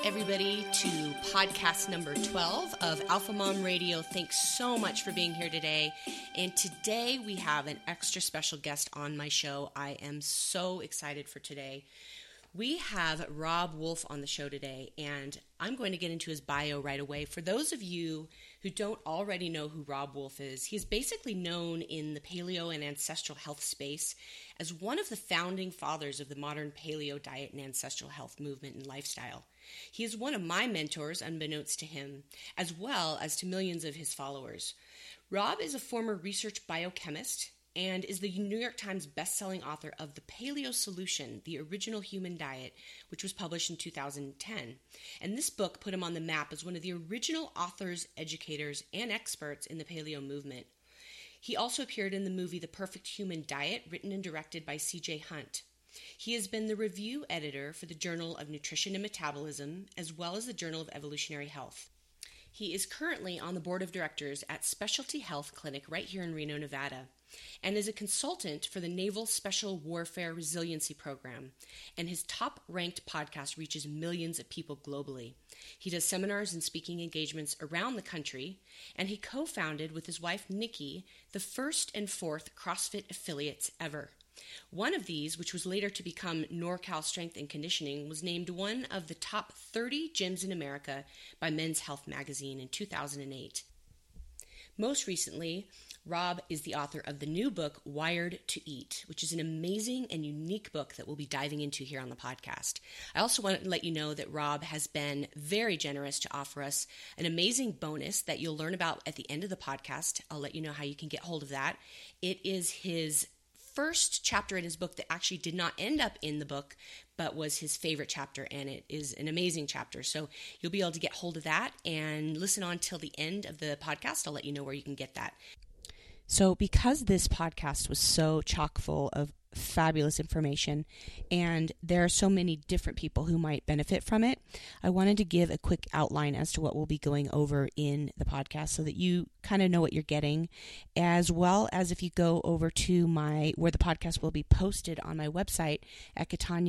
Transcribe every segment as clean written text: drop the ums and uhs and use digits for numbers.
everybody, to podcast number 12 of Alpha Mom Radio. Thanks so much for being here today. And today we have an extra special guest on my show. I am so excited for today. We have Robb Wolf on the show today, and I'm going to get into his bio right away. For those of you who don't already know who Robb Wolf is, he's basically known in the paleo and ancestral health space as one of the founding fathers of the modern paleo diet and ancestral health movement and lifestyle. He is one of my mentors, unbeknownst to him, as well as to millions of his followers. Robb is a former research biochemist and is the New York Times bestselling author of The Paleo Solution, The Original Human Diet, which was published in 2010. And this book put him on the map as one of the original authors, educators, and experts in the paleo movement. He also appeared in the movie The Perfect Human Diet, written and directed by C.J. Hunt. He has been the review editor for the Journal of Nutrition and Metabolism, as well as the Journal of Evolutionary Health. He is currently on the board of directors at Specialty Health Clinic right here in Reno, Nevada, and is a consultant for the Naval Special Warfare Resiliency Program, and his top-ranked podcast reaches millions of people globally. He does seminars and speaking engagements around the country, and he co-founded with his wife, Nikki, the first and fourth CrossFit affiliates ever. One of these, which was later to become NorCal Strength and Conditioning, was named one of the top 30 gyms in America by Men's Health magazine in 2008. Most recently, Robb is the author of the new book, Wired to Eat, which is an amazing and unique book that we'll be diving into here on the podcast. I also want to let you know that Robb has been very generous to offer us an amazing bonus that you'll learn about at the end of the podcast. I'll let you know how you can get hold of that. It is his first chapter in his book that actually did not end up in the book, but was his favorite chapter, and it is an amazing chapter. So you'll be able to get hold of that and listen on till the end of the podcast. I'll let you know where you can get that. So because this podcast was so chock full of fabulous information, and there are so many different people who might benefit from it, I wanted to give a quick outline as to what we'll be going over in the podcast so that you kind of know what you're getting, as well as if you go over to where the podcast will be posted on my website at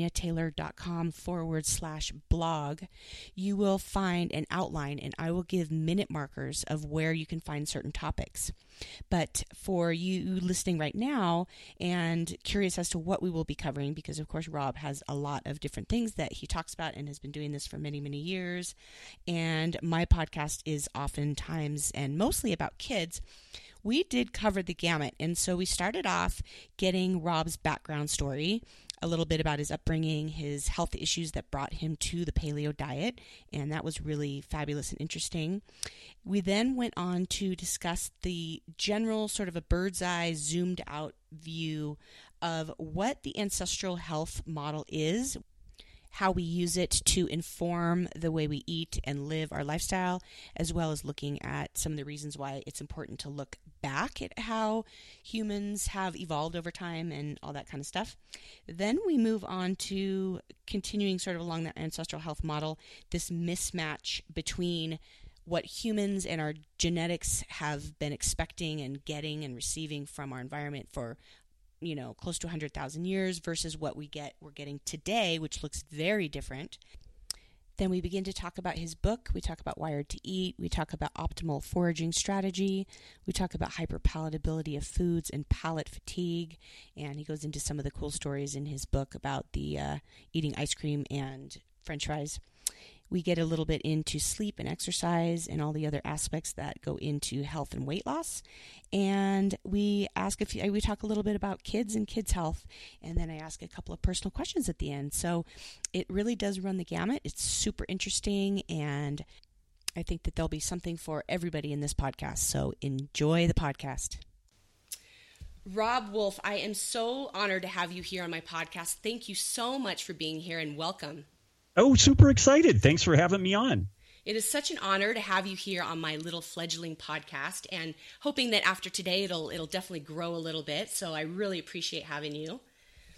katanyataylor.com/blog, you will find an outline, and I will give minute markers of where you can find certain topics. But for you listening right now and curious as to what we will be covering, because of course Robb has a lot of different things that he talks about and has been doing this for many, many years, and my podcast is oftentimes and mostly about kids, we did cover the gamut. And so we started off getting Robb's background story, a little bit about his upbringing, his health issues that brought him to the paleo diet, and that was really fabulous and interesting. We then went on to discuss the general sort of a bird's eye, zoomed out view of what the ancestral health model is, how we use it to inform the way we eat and live our lifestyle, as well as looking at some of the reasons why it's important to look back at how humans have evolved over time and all that kind of stuff. Then we move on to continuing sort of along that ancestral health model, this mismatch between what humans and our genetics have been expecting and getting and receiving from our environment for close to 100,000 years versus what we're getting today, which looks very different. Then we begin to talk about his book. We talk about Wired to Eat. We talk about optimal foraging strategy. We talk about hyperpalatability of foods and palate fatigue. And he goes into some of the cool stories in his book about the eating ice cream and French fries. We get a little bit into sleep and exercise and all the other aspects that go into health and weight loss. And we talk a little bit about kids and kids' health. And then I ask a couple of personal questions at the end. So it really does run the gamut. It's super interesting. And I think that there'll be something for everybody in this podcast. So enjoy the podcast. Robb Wolf, I am so honored to have you here on my podcast. Thank you so much for being here and welcome. Oh, super excited. Thanks for having me on. It is such an honor to have you here on my little fledgling podcast, and hoping that after today it'll definitely grow a little bit. So I really appreciate having you.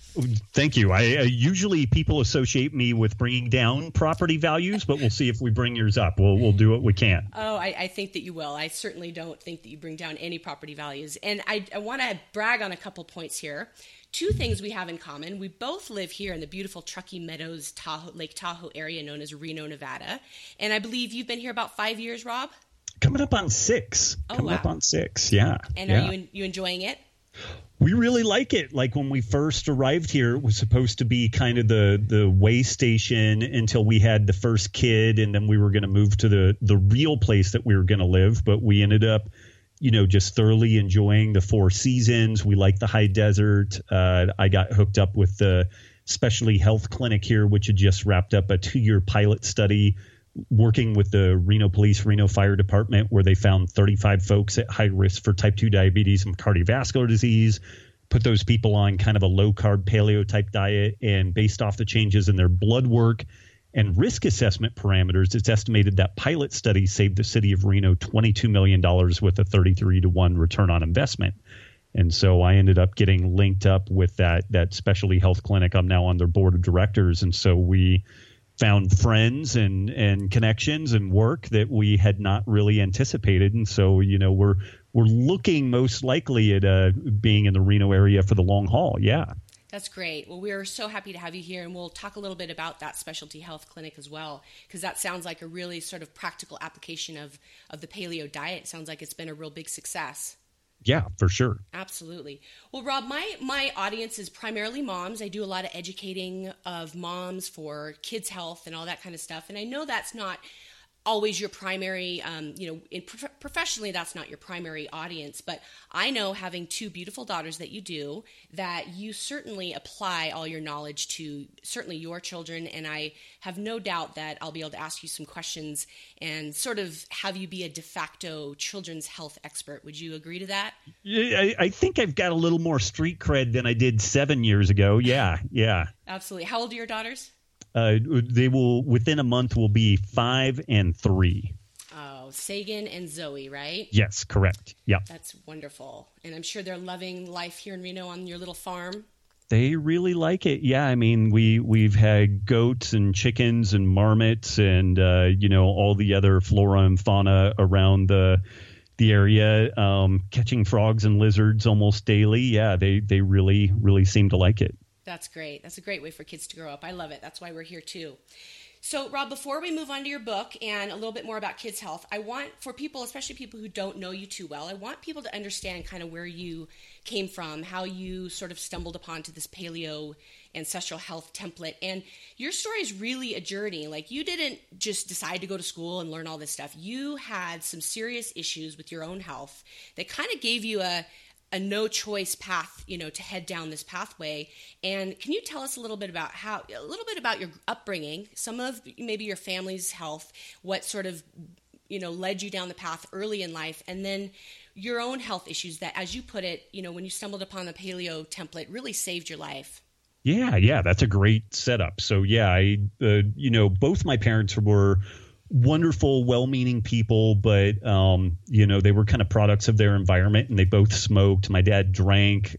Thank you. I usually people associate me with bringing down property values, but we'll see if we bring yours up. We'll do what we can. Oh, I think that you will. I certainly don't think that you bring down any property values. And I want to brag on a couple points here. Two things we have in common. We both live here in the beautiful Truckee Meadows, Lake Tahoe area known as Reno, Nevada. And I believe you've been here about 5 years, Rob? Coming up on 6. Up on 6, yeah. And are you enjoying it? We really like it. Like when we first arrived here, it was supposed to be kind of the way station until we had the first kid, and then we were going to move to the real place that we were going to live. But we ended up, just thoroughly enjoying the 4 seasons. We like the high desert. I got hooked up with the Specialty Health Clinic here, which had just wrapped up a 2-year pilot study working with the Reno Police, Reno Fire Department, where they found 35 folks at high risk for type 2 diabetes and cardiovascular disease, put those people on kind of a low-carb paleo type diet, and based off the changes in their blood work and risk assessment parameters, it's estimated that pilot study saved the city of Reno $22 million with a 33-to-1 return on investment. And so I ended up getting linked up with that specialty health clinic. I'm now on their board of directors. And so we found friends and connections and work that we had not really anticipated. And so, we're looking most likely at being in the Reno area for the long haul. Yeah. That's great. Well, we're so happy to have you here, and we'll talk a little bit about that specialty health clinic as well, because that sounds like a really sort of practical application of the paleo diet. It sounds like it's been a real big success. Yeah, for sure. Absolutely. Well, Rob, my audience is primarily moms. I do a lot of educating of moms for kids' health and all that kind of stuff. And I know that's not always your primary, professionally, that's not your primary audience. But I know, having 2 beautiful daughters that you do, that you certainly apply all your knowledge to certainly your children. And I have no doubt that I'll be able to ask you some questions and sort of have you be a de facto children's health expert. Would you agree to that? Yeah, I think I've got a little more street cred than I did 7 years ago. Yeah. Absolutely. How old are your daughters? They will, within a month, will be 5 and 3. Oh, Sagan and Zoe, right? Yes, correct. Yeah. That's wonderful. And I'm sure they're loving life here in Reno on your little farm. They really like it. Yeah, I mean, we've had goats and chickens and marmots and all the other flora and fauna around the area, catching frogs and lizards almost daily. Yeah, they really, really seem to like it. That's great. That's a great way for kids to grow up. I love it. That's why we're here too. So, Rob, before we move on to your book and a little bit more about kids' health, I want, for people, especially people who don't know you too well, I want people to understand kind of where you came from, how you sort of stumbled upon to this paleo ancestral health template. And your story is really a journey. Like, you didn't just decide to go to school and learn all this stuff. You had some serious issues with your own health that kind of gave you a no choice path, to head down this pathway. And can you tell us a little bit about your upbringing, some of maybe your family's health, what sort of, led you down the path early in life, and then your own health issues that, as you put it, when you stumbled upon the paleo template, really saved your life? Yeah, that's a great setup. So I both my parents were wonderful, well-meaning people, but they were kind of products of their environment, and they both smoked. My dad drank.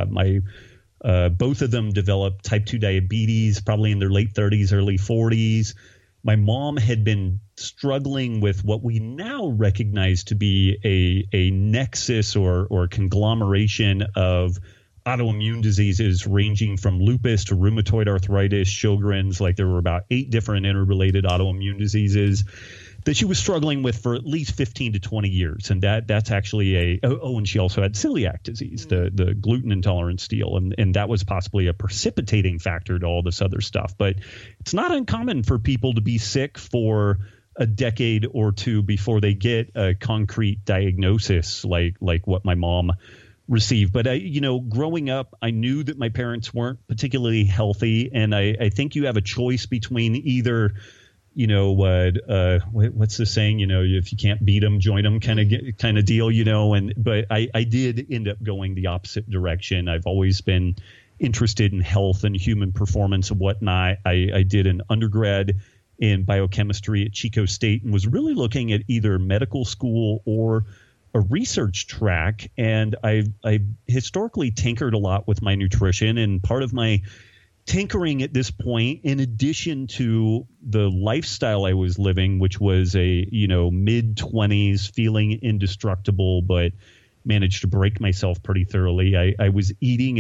Both of them developed type 2 diabetes, probably in their late 30s, early 40s. My mom had been struggling with what we now recognize to be a nexus or conglomeration of autoimmune diseases ranging from lupus to rheumatoid arthritis, Sjogren's. Like, there were about 8 different interrelated autoimmune diseases that she was struggling with for at least 15 to 20 years. And that's actually and she also had celiac disease, the gluten intolerance deal. And that was possibly a precipitating factor to all this other stuff. But it's not uncommon for people to be sick for a decade or two before they get a concrete diagnosis like what my mom received. But growing up, I knew that my parents weren't particularly healthy, and I think you have a choice between either, what's the saying? If you can't beat them, join them, kind of deal. But I did end up going the opposite direction. I've always been interested in health and human performance and whatnot. I did an undergrad in biochemistry at Chico State and was really looking at either medical school or a research track, and I historically tinkered a lot with my nutrition, and part of my tinkering at this point, in addition to the lifestyle I was living, which was a, mid-20s feeling indestructible, but managed to break myself pretty thoroughly. I was eating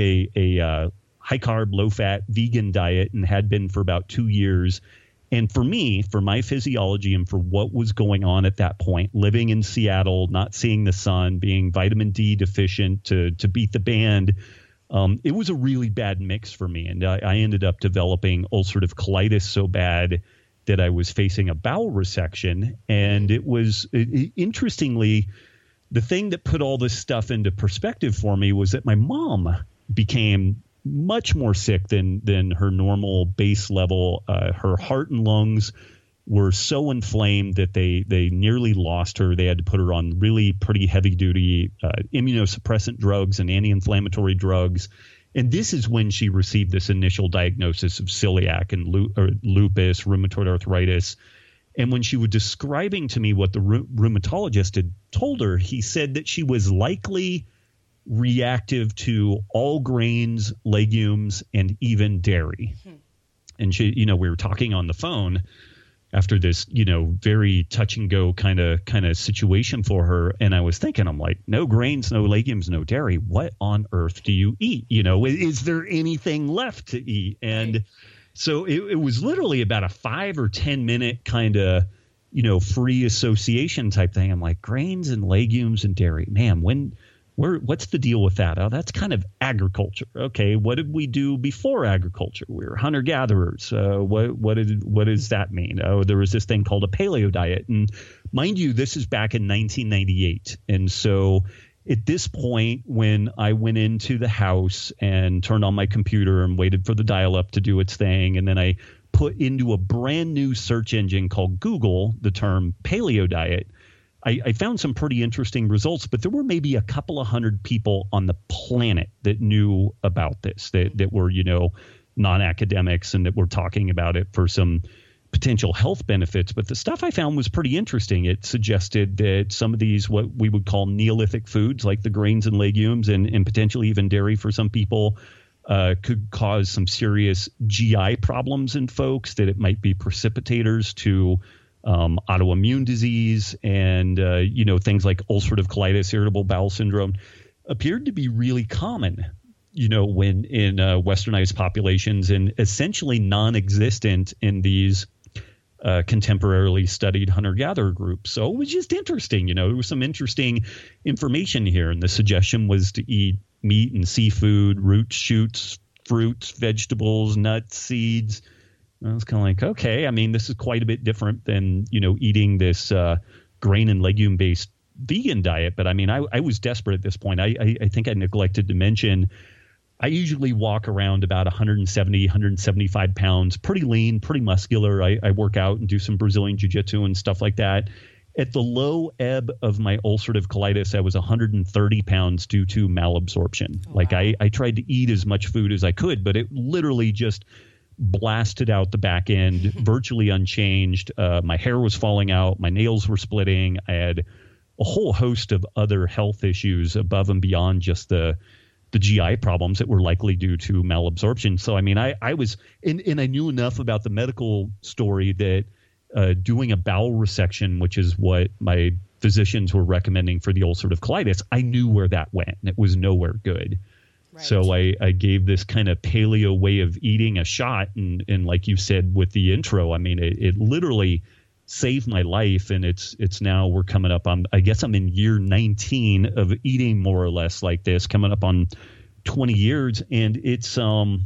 a high-carb, low-fat vegan diet and had been for about 2 years. And for me, for my physiology and for what was going on at that point, living in Seattle, not seeing the sun, being vitamin D deficient to beat the band, it was a really bad mix for me. And I ended up developing ulcerative colitis so bad that I was facing a bowel resection. And it was, interestingly, the thing that put all this stuff into perspective for me was that my mom became much more sick than her normal base level. Her heart and lungs were so inflamed that they nearly lost her. They had to put her on really pretty heavy duty immunosuppressant drugs and anti-inflammatory drugs. And this is when she received this initial diagnosis of celiac and lupus, rheumatoid arthritis. And when she was describing to me what the rheumatologist had told her, he said that she was likely reactive to all grains, legumes, and even dairy. And she, we were talking on the phone after this, very touch and go kind of situation for her. And I was thinking, I'm like, no grains, no legumes, no dairy. What on earth do you eat? Is there anything left to eat? And so it was literally about a 5 or 10 minute kind of, free association type thing. I'm like, grains and legumes and dairy, man, what's the deal with that? Oh, that's kind of agriculture. Okay, what did we do before agriculture? We were hunter-gatherers. What does that mean? Oh, there was this thing called a paleo diet. And mind you, this is back in 1998. And so at this point, when I went into the house and turned on my computer and waited for the dial-up to do its thing, and then I put into a brand new search engine called Google the term paleo diet, I found some pretty interesting results, but there were maybe a couple of hundred people on the planet that knew about this, that were, non-academics and that were talking about it for some potential health benefits. But the stuff I found was pretty interesting. It suggested that some of these, what we would call Neolithic foods, like the grains and legumes and potentially even dairy for some people, could cause some serious GI problems in folks, that it might be precipitators to autoimmune disease and, things like ulcerative colitis, irritable bowel syndrome appeared to be really common, when in westernized populations, and essentially non-existent in these contemporarily studied hunter-gatherer groups. So it was just interesting. There was some interesting information here. And the suggestion was to eat meat and seafood, roots, shoots, fruits, vegetables, nuts, seeds. I was kind of like, okay, I mean, this is quite a bit different than, eating this grain and legume based vegan diet. But I mean, I was desperate at this point. I think I neglected to mention, I usually walk around about 170, 175 pounds, pretty lean, pretty muscular. I work out and do some Brazilian jiu-jitsu and stuff like that. At the low ebb of my ulcerative colitis, I was 130 pounds due to malabsorption. Oh, like wow. I tried to eat as much food as I could, but it literally just blasted out the back end, virtually unchanged. My hair was falling out. My nails were splitting. I had a whole host of other health issues above and beyond just the GI problems that were likely due to malabsorption. So, I mean, I was and I knew enough about the medical story that doing a bowel resection, which is what my physicians were recommending for the ulcerative colitis, I knew where that went, and it was nowhere good. Right. So I gave this kind of paleo way of eating a shot. And like you said with the intro, I mean, it literally saved my life. And it's now we're coming up on, I guess I'm in year 19 of eating more or less like this, coming up on 20 years. And it's,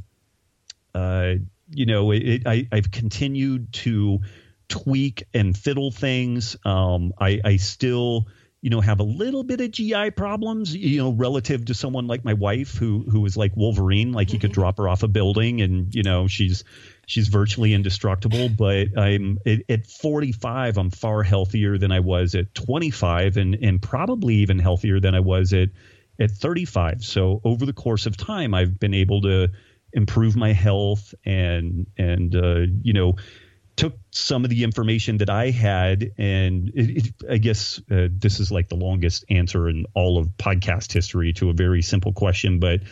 I've continued to tweak and fiddle things. I still have a little bit of GI problems, relative to someone like my wife who is like Wolverine, like you could drop her off a building and, she's virtually indestructible. But I'm at 45, I'm far healthier than I was at 25 and probably even healthier than I was at 35. So over the course of time, I've been able to improve my health and took some of the information that I had, and I guess this is like the longest answer in all of podcast history to a very simple question. But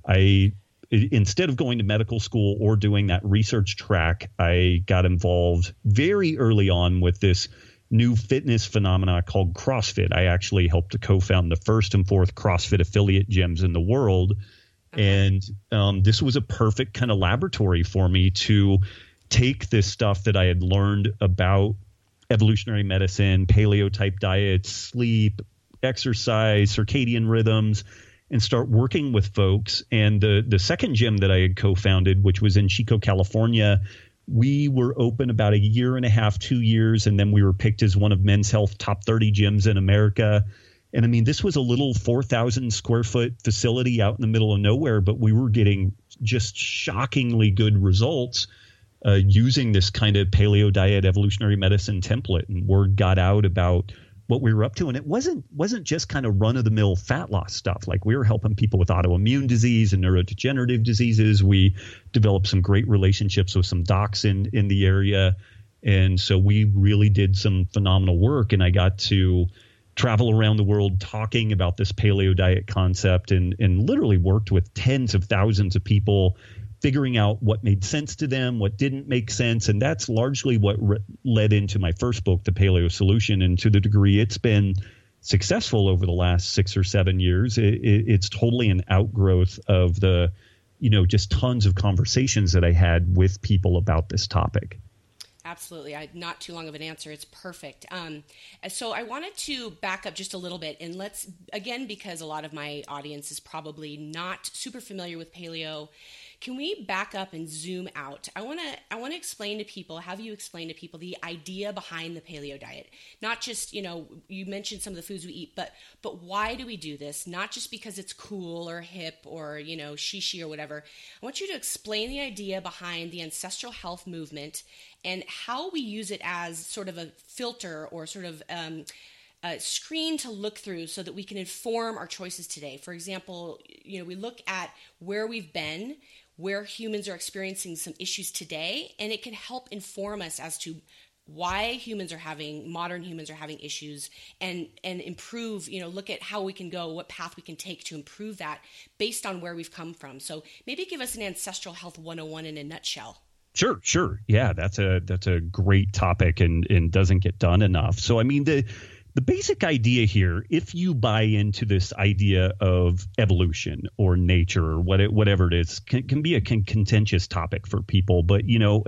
instead of going to medical school or doing that research track, I got involved very early on with this new fitness phenomena called CrossFit. I actually helped to co-found the first and fourth CrossFit affiliate gyms in the world. And this was a perfect kind of laboratory for me to take this stuff that I had learned about evolutionary medicine, paleo type diets, sleep, exercise, circadian rhythms, and start working with folks. And the second gym that I had co-founded, which was in Chico, California, we were open about a year and a half, 2 years, and then we were picked as one of Men's Health top 30 gyms in America. And I mean, this was a little 4,000 square foot facility out in the middle of nowhere, but we were getting just shockingly good results using this kind of paleo diet evolutionary medicine template. And word got out about what we were up to. And it wasn't just kind of run of the mill fat loss stuff. Like, we were helping people with autoimmune disease and neurodegenerative diseases. We developed some great relationships with some docs in the area. And so we really did some phenomenal work. And I got to travel around the world talking about this paleo diet concept and literally worked with tens of thousands of people, figuring out what made sense to them, what didn't make sense. And that's largely what led into my first book, The Paleo Solution. And to the degree it's been successful over the last 6 or 7 years, it's totally an outgrowth of the, just tons of conversations that I had with people about this topic. Absolutely. Not too long of an answer. It's perfect. So I wanted to back up just a little bit, and let's, again, because a lot of my audience is probably not super familiar with paleo, can we back up and zoom out? I want to explain to people, have you explain to people the idea behind the paleo diet. Not just, you mentioned some of the foods we eat, but why do we do this? Not just because it's cool or hip or, shishi or whatever. I want you to explain the idea behind the ancestral health movement and how we use it as sort of a filter or sort of a screen to look through so that we can inform our choices today. For example, we look at where we've been, where humans are experiencing some issues today, and it can help inform us as to why modern humans are having issues and improve, look at how we can go, what path we can take to improve that based on where we've come from. So maybe give us an ancestral health 101 in a nutshell. Sure. Yeah, that's a great topic and doesn't get done enough. So, I mean, the basic idea here, if you buy into this idea of evolution or nature or whatever it is, can be a contentious topic for people. But,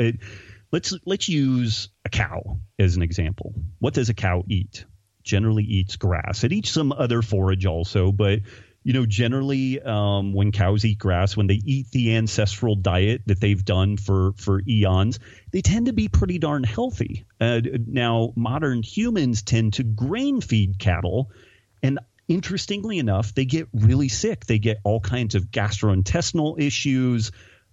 let's use a cow as an example. What does a cow eat? Generally eats grass. It eats some other forage also, but generally when cows eat grass, when they eat the ancestral diet that they've done for eons, they tend to be pretty darn healthy. Now, modern humans tend to grain feed cattle, and interestingly enough, they get really sick. They get all kinds of gastrointestinal issues.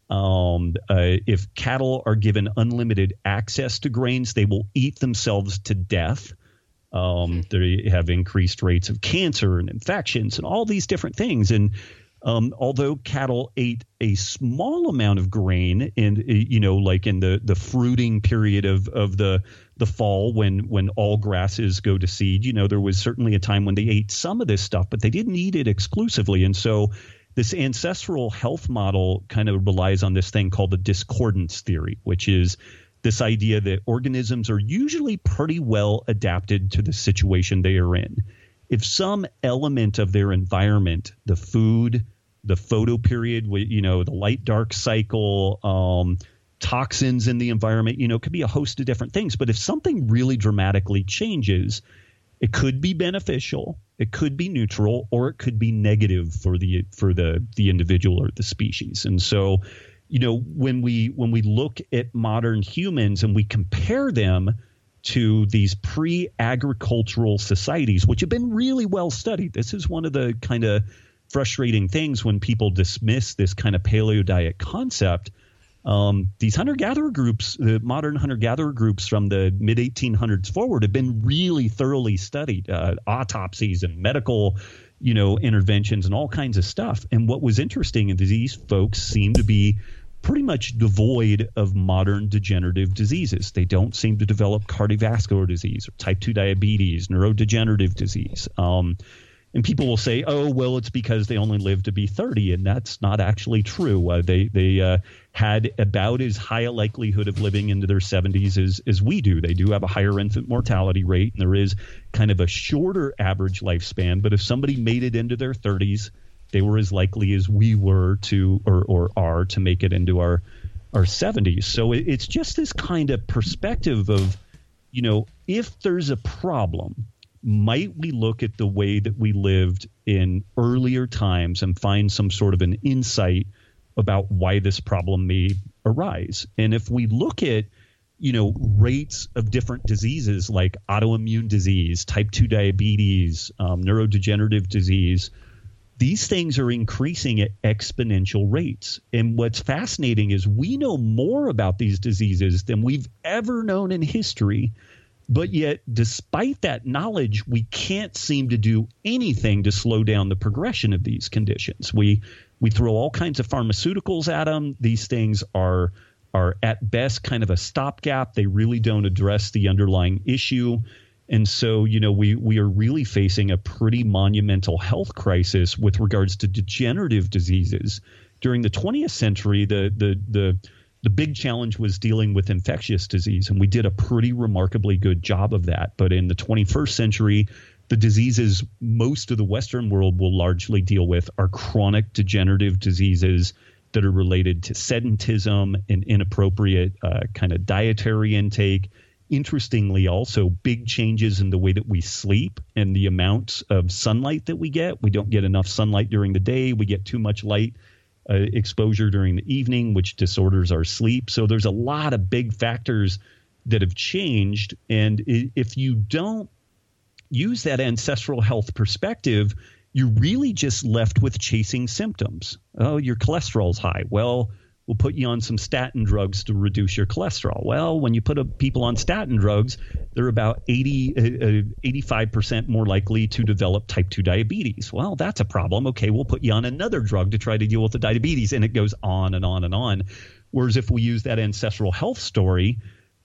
If cattle are given unlimited access to grains, they will eat themselves to death. They have increased rates of cancer and infections and all these different things. And although cattle ate a small amount of grain and, like in the fruiting period of the fall when all grasses go to seed, there was certainly a time when they ate some of this stuff, but they didn't eat it exclusively. And so this ancestral health model kind of relies on this thing called the discordance theory, which is this idea that organisms are usually pretty well adapted to the situation they are in. If some element of their environment, the food, the photoperiod, the light-dark cycle, toxins in the environment, could be a host of different things. But if something really dramatically changes, it could be beneficial, it could be neutral, or it could be negative for the individual or the species. And so when we look at modern humans and we compare them to these pre-agricultural societies, which have been really well studied, this is one of the kind of frustrating things when people dismiss this kind of paleo diet concept. These hunter-gatherer groups, the modern hunter-gatherer groups from the mid-1800s forward, have been really thoroughly studied, autopsies and medical interventions and all kinds of stuff. And what was interesting is these folks seem to be pretty much devoid of modern degenerative diseases. They don't seem to develop cardiovascular disease or type 2 diabetes, neurodegenerative disease. And people will say, oh, well, it's because they only live to be 30. And that's not actually true. They had about as high a likelihood of living into their 70s as we do. They do have a higher infant mortality rate, and there is kind of a shorter average lifespan. But if somebody made it into their 30s, they were as likely as we were to or are to make it into our 70s. So it's just this kind of perspective of, if there's a problem, might we look at the way that we lived in earlier times and find some sort of an insight about why this problem may arise? And if we look at, rates of different diseases like autoimmune disease, type 2 diabetes, neurodegenerative disease, these things are increasing at exponential rates. And what's fascinating is we know more about these diseases than we've ever known in history. But yet, despite that knowledge, we can't seem to do anything to slow down the progression of these conditions. We throw all kinds of pharmaceuticals at them. These things are at best kind of a stopgap. They really don't address the underlying issue. And so, we are really facing a pretty monumental health crisis with regards to degenerative diseases. During the 20th century, the big challenge was dealing with infectious disease, and we did a pretty remarkably good job of that. But in the 21st century, the diseases most of the Western world will largely deal with are chronic degenerative diseases that are related to sedentism and inappropriate kind of dietary intake. Interestingly, also big changes in the way that we sleep and the amounts of sunlight that we get. We don't get enough sunlight during the day. We get too much light exposure during the evening, which disorders our sleep. So there's a lot of big factors that have changed. And if you don't use that ancestral health perspective, you're really just left with chasing symptoms. Oh, your cholesterol's high. Well, we'll put you on some statin drugs to reduce your cholesterol. Well, when you put people on statin drugs, they're about 85% more likely to develop type 2 diabetes. Well, that's a problem. Okay, we'll put you on another drug to try to deal with the diabetes, and it goes on and on and on. Whereas if we use that ancestral health story,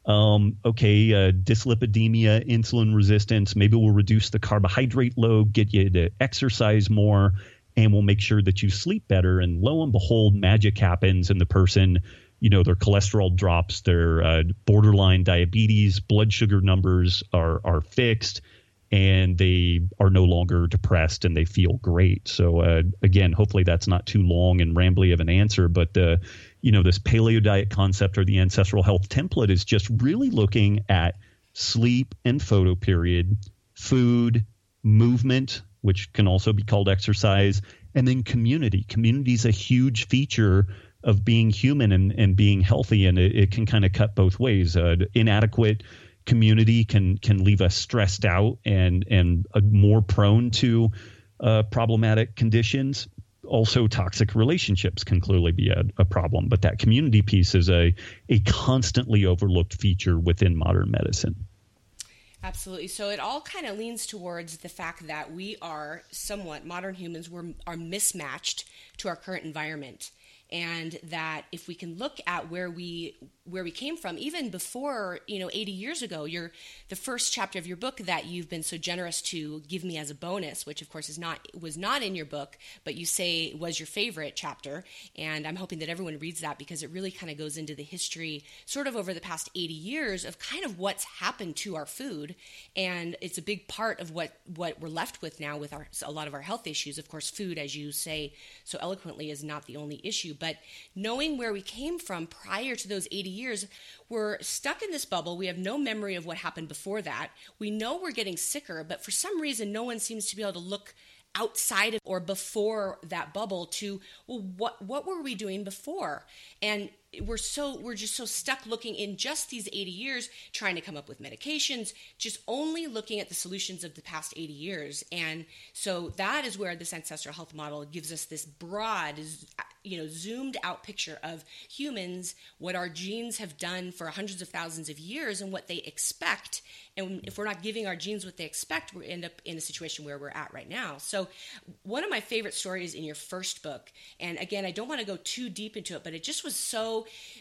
dyslipidemia, insulin resistance, maybe we'll reduce the carbohydrate load, get you to exercise more, and we'll make sure that you sleep better. And lo and behold, magic happens, and the person, their cholesterol drops, their borderline diabetes, blood sugar numbers are fixed, and they are no longer depressed, and they feel great. So again, hopefully that's not too long and rambly of an answer, but this paleo diet concept or the ancestral health template is just really looking at sleep and photoperiod, food, movement, which can also be called exercise, and then community. Community is a huge feature of being human and being healthy, and it can kind of cut both ways. Inadequate community can leave us stressed out and more prone to problematic conditions. Also, toxic relationships can clearly be a problem, but that community piece is a constantly overlooked feature within modern medicine. Absolutely. So it all kind of leans towards the fact that we are modern humans are mismatched to our current environment. And that if we can look at where we came from, even before 80 years ago, the first chapter of your book that you've been so generous to give me as a bonus, which of course was not in your book, but you say was your favorite chapter, and I'm hoping that everyone reads that because it really kind of goes into the history, sort of over the past 80 years, of kind of what's happened to our food, and it's a big part of what we're left with now with a lot of our health issues. Of course, food, as you say so eloquently, is not the only issue. But knowing where we came from prior to those 80 years, we're stuck in this bubble. We have no memory of what happened before that. We know we're getting sicker, but for some reason, no one seems to be able to look outside of or before that bubble to, well, what were we doing before? And we're just so stuck looking in just these 80 years, trying to come up with medications, just only looking at the solutions of the past 80 years. And so that is where this ancestral health model gives us this broad, zoomed out picture of humans, what our genes have done for hundreds of thousands of years and what they expect. And if we're not giving our genes what they expect, we end up in a situation where we're at right now. So one of my favorite stories in your first book, and again, I don't want to go too deep into it, but it just was so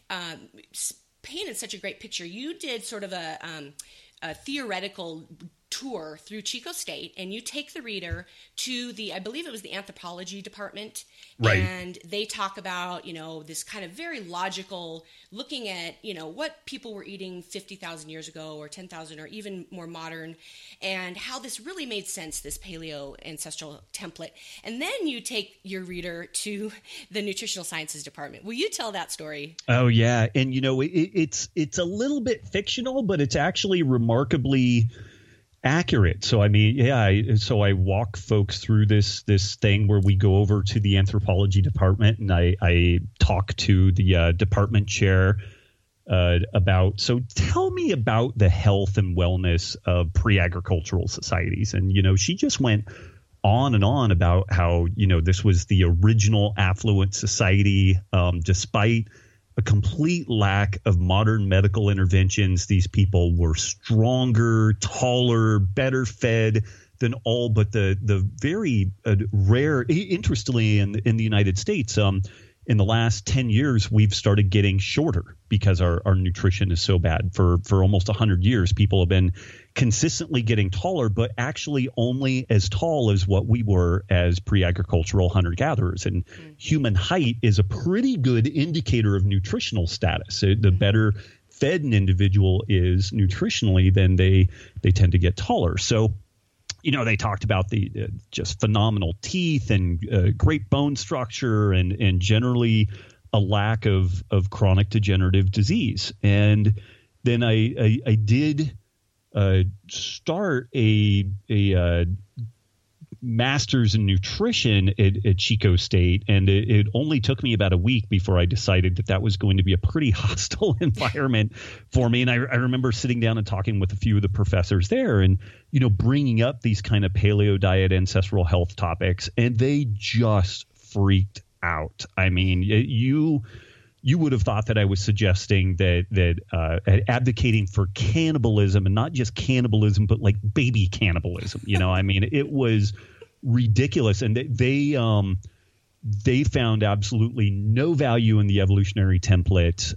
painted such a great picture. You did sort of a theoretical tour through Chico State, and you take the reader to I believe it was the anthropology department. Right. And they talk about, this kind of very logical looking at, what people were eating 50,000 years ago or 10,000 or even more modern, and how this really made sense, this paleo ancestral template. And then you take your reader to the nutritional sciences department. Will you tell that story? Oh, yeah. And, it's a little bit fictional, but it's actually remarkably accurate. So I walk folks through this thing where we go over to the anthropology department, and I talk to the department chair about, so tell me about the health and wellness of pre-agricultural societies. And she just went on and on about how this was the original affluent society, despite a complete lack of modern medical interventions. These people were stronger, taller, better fed than all but the very rare. Interestingly, in the United States, in the last 10 years, we've started getting shorter because our nutrition is so bad. For almost 100 years, people have been consistently getting taller, but actually only as tall as what we were as pre-agricultural hunter-gatherers. And human height is a pretty good indicator of nutritional status. The better fed an individual is nutritionally, then they tend to get taller. So they talked about the just phenomenal teeth and great bone structure and generally a lack of chronic degenerative disease. And then I did start a master's in nutrition at Chico State, and it only took me about a week before I decided that was going to be a pretty hostile environment for me. And I remember sitting down and talking with a few of the professors there, and bringing up these kind of paleo diet, ancestral health topics, and they just freaked out. I mean, you would have thought that I was suggesting that advocating for cannibalism, and not just cannibalism, but like baby cannibalism. I mean, it was ridiculous. And they found absolutely no value in the evolutionary template.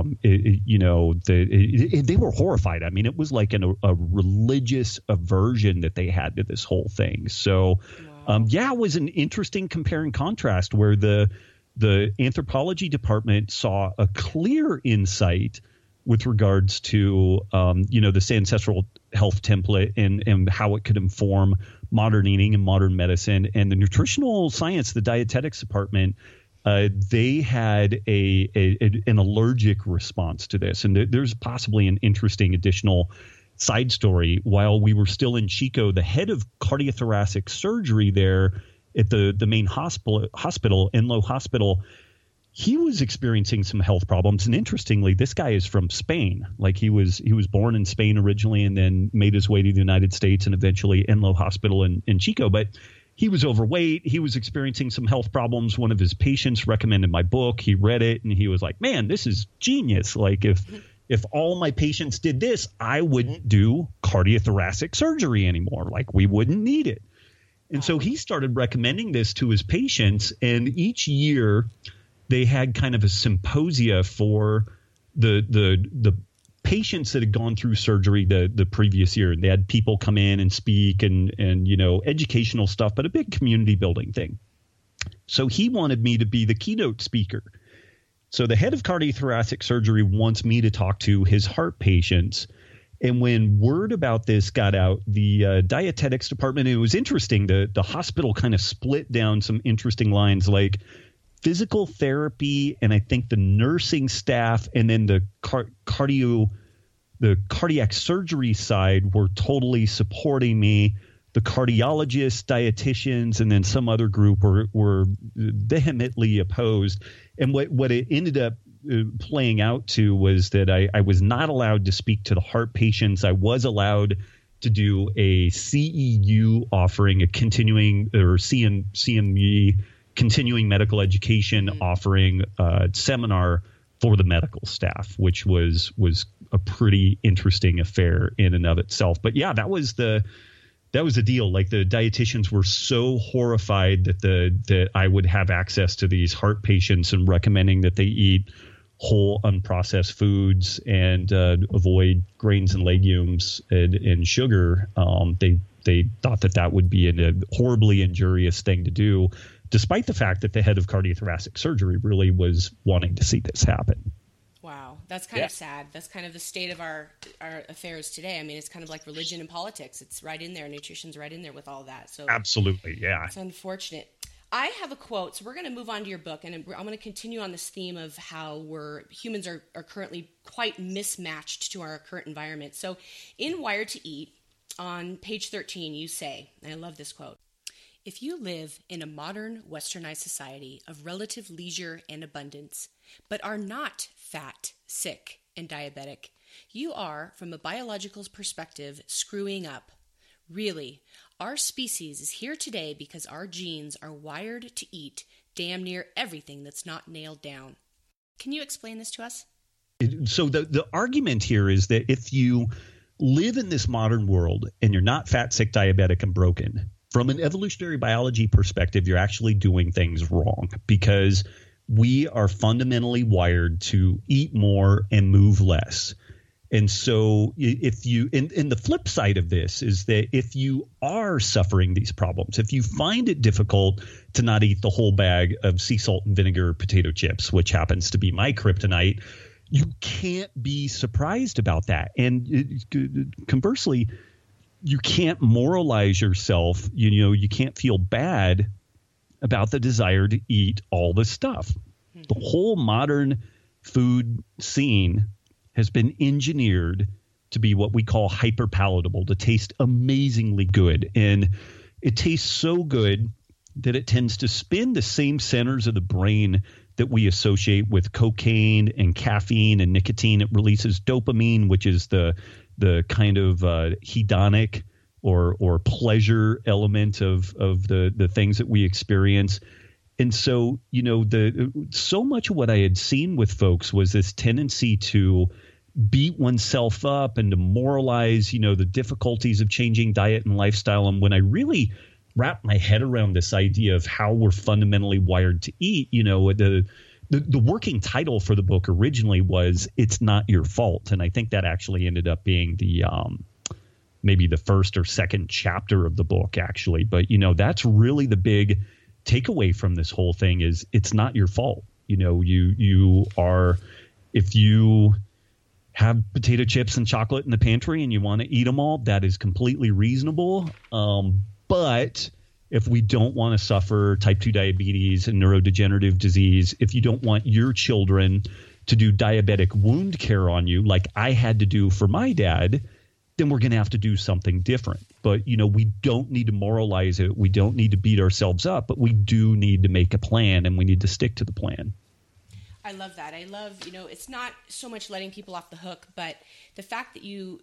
They were horrified. I mean, it was like a religious aversion that they had to this whole thing. So, wow. It was an interesting compare and contrast where the anthropology department saw a clear insight with regards to, this ancestral health template and how it could inform modern eating and modern medicine. And the nutritional science, the dietetics department, they had an allergic response to this. And there's possibly an interesting additional side story. While we were still in Chico, the head of cardiothoracic surgery there at the main hospital, Enloe Hospital, he was experiencing some health problems. And interestingly, this guy is from Spain. Like he was born in Spain originally and then made his way to the United States and eventually Enloe Hospital in Chico. But he was overweight. He was experiencing some health problems. One of his patients recommended my book. He read it and he was like, man, this is genius. Like if all my patients did this, I wouldn't do cardiothoracic surgery anymore. Like we wouldn't need it. And so he started recommending this to his patients, and each year they had kind of a symposia for the patients that had gone through surgery the previous year. They had people come in and speak and educational stuff, but a big community building thing. So he wanted me to be the keynote speaker. So the head of cardiothoracic surgery wants me to talk to his heart patients. And when word about this got out, the dietetics department, it was interesting. The hospital kind of split down some interesting lines like physical therapy, and I think the nursing staff, and then the cardiac surgery side were totally supporting me. The cardiologists, dietitians, and then some other group were vehemently opposed. And what it ended up playing out to was that I was not allowed to speak to the heart patients. I was allowed to do a CEU offering, a continuing or CME continuing medical education offering seminar for the medical staff, which was a pretty interesting affair in and of itself. But yeah, that was the deal. Like, the dietitians were so horrified that I would have access to these heart patients and recommending that they eat whole unprocessed foods and avoid grains and legumes and sugar. They thought that would be a horribly injurious thing to do, despite the fact that the head of cardiothoracic surgery really was wanting to see this happen. Wow, that's kind of sad. That's kind of the state of our affairs today. I mean, it's kind of like religion and politics. It's right in there. Nutrition's right in there with all that. So absolutely, yeah. It's unfortunate. I have a quote, so we're going to move on to your book, and I'm going to continue on this theme of how humans are currently quite mismatched to our current environment. So in Wired to Eat, on page 13, you say, and I love this quote, "If you live in a modern, westernized society of relative leisure and abundance, but are not fat, sick, and diabetic, you are, from a biological perspective, screwing up. Really, our species is here today because our genes are wired to eat damn near everything that's not nailed down." Can you explain this to us? So the argument here is that if you live in this modern world and you're not fat, sick, diabetic, and broken, from an evolutionary biology perspective, you're actually doing things wrong, because we are fundamentally wired to eat more and move less. And so if you, and the flip side of this is that if you are suffering these problems, if you find it difficult to not eat the whole bag of sea salt and vinegar potato chips, which happens to be my kryptonite, you can't be surprised about that. And conversely, you can't moralize yourself. You can't feel bad about the desire to eat all the stuff. The whole modern food scene has been engineered to be what we call hyper palatable, to taste amazingly good. And it tastes so good that it tends to spin the same centers of the brain that we associate with cocaine and caffeine and nicotine. It releases dopamine, which is the kind of hedonic or pleasure element of the things that we experience. And so, so much of what I had seen with folks was this tendency to beat oneself up and to moralize, the difficulties of changing diet and lifestyle. And when I really wrapped my head around this idea of how we're fundamentally wired to eat, the working title for the book originally was "It's Not Your Fault." And I think that actually ended up being the maybe the first or second chapter of the book, actually. But, that's really the big takeaway from this whole thing is it's not your fault. You are, if you have potato chips and chocolate in the pantry and you want to eat them all, that is completely reasonable. But if we don't want to suffer type 2 diabetes and neurodegenerative disease, if you don't want your children to do diabetic wound care on you like I had to do for my dad, then we're going to have to do something different. But, we don't need to moralize it. We don't need to beat ourselves up, but we do need to make a plan, and we need to stick to the plan. I love that. I love, it's not so much letting people off the hook, but the fact that you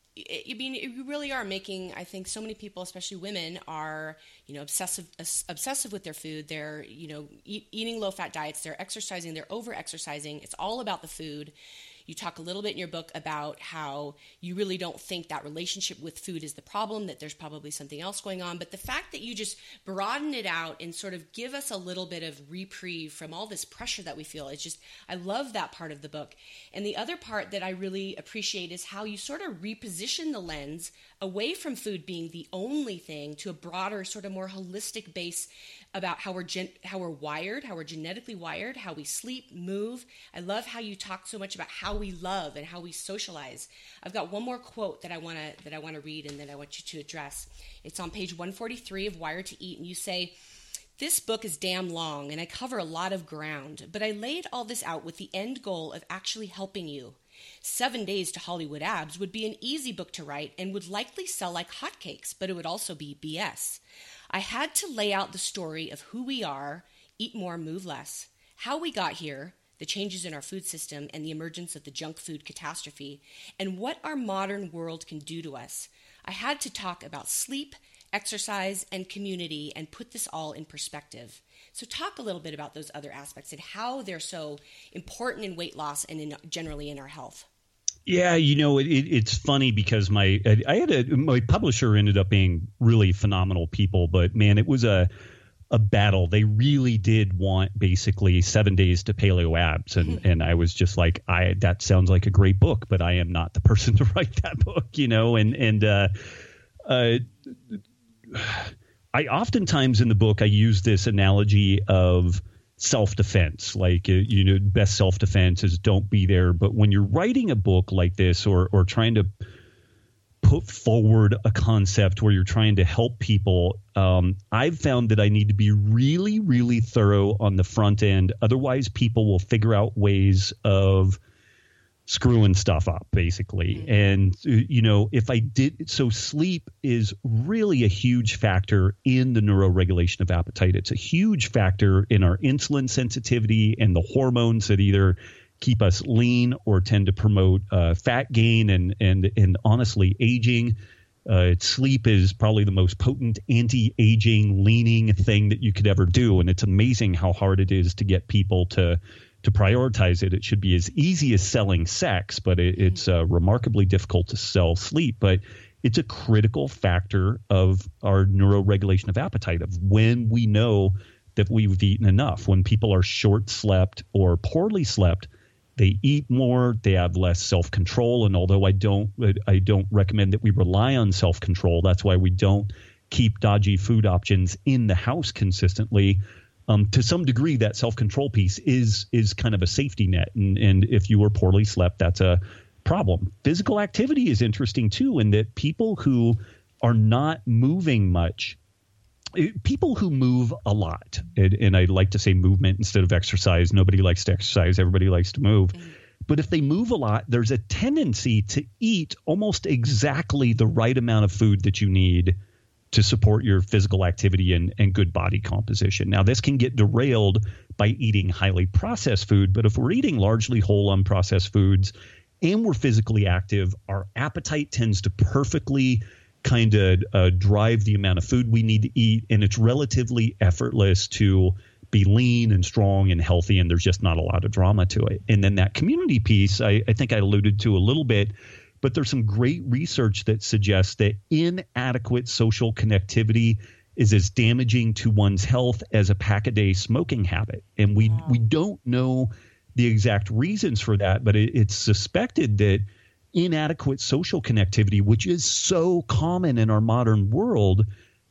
really are making, I think so many people, especially women, are, obsessive with their food. They're, eating low-fat diets. They're exercising. They're over-exercising. It's all about the food. You talk a little bit in your book about how you really don't think that relationship with food is the problem, that there's probably something else going on. But the fact that you just broaden it out and sort of give us a little bit of reprieve from all this pressure that we feel, it's just, I love that part of the book. And the other part that I really appreciate is how you sort of reposition the lens away from food being the only thing to a broader, sort of more holistic base about how we're wired, how we're genetically wired, how we sleep, move. I love how you talk so much about how we love and how we socialize. I've got one more quote that I want to read and then I want you to address. It's on page 143 of Wired to Eat, and you say, "This book is damn long and I cover a lot of ground, but I laid all this out with the end goal of actually helping you. 7 Days to Hollywood Abs would be an easy book to write and would likely sell like hotcakes, but it would also be BS. I had to lay out the story of who we are, eat more, move less, how we got here, the changes in our food system, and the emergence of the junk food catastrophe, and what our modern world can do to us, I had to talk about sleep, exercise, and community and put this all in perspective. So talk a little bit about those other aspects and how they're so important in weight loss and generally in our health. Yeah, it's funny because my publisher ended up being really phenomenal people, but man, it was a battle. They really did want basically 7 days to paleo abs. And I was just like, that sounds like a great book, but I am not the person to write that book, I oftentimes in the book, I use this analogy of self-defense, like, best self-defense is don't be there. But when you're writing a book like this or trying to put forward a concept where you're trying to help people, I've found that I need to be really, really thorough on the front end. Otherwise, people will figure out ways of screwing stuff up, basically. And, if I did, so sleep is really a huge factor in the neuroregulation of appetite. It's a huge factor in our insulin sensitivity and the hormones that either keep us lean or tend to promote fat gain and honestly aging. Sleep is probably the most potent anti-aging leaning thing that you could ever do. And it's amazing how hard it is to get people to prioritize it. It should be as easy as selling sex, but it's remarkably difficult to sell sleep. But it's a critical factor of our neuroregulation of appetite, of when we know that we've eaten enough. When people are short slept or poorly slept, they eat more, they have less self-control. And although I don't recommend that we rely on self-control, that's why we don't keep dodgy food options in the house consistently. To some degree, that self-control piece is kind of a safety net. And if you were poorly slept, that's a problem. Physical activity is interesting, too, in that people who are not moving much, people who move a lot, and I like to say movement instead of exercise. Nobody likes to exercise. Everybody likes to move. But if they move a lot, there's a tendency to eat almost exactly the right amount of food that you need to support your physical activity and good body composition. Now, this can get derailed by eating highly processed food, but if we're eating largely whole unprocessed foods and we're physically active, our appetite tends to perfectly kind of drive the amount of food we need to eat, and it's relatively effortless to be lean and strong and healthy, and there's just not a lot of drama to it. And then that community piece, I think I alluded to a little bit, but there's some great research that suggests that inadequate social connectivity is as damaging to one's health as a pack-a-day smoking habit. And we don't know the exact reasons for that, but it's suspected that inadequate social connectivity, which is so common in our modern world,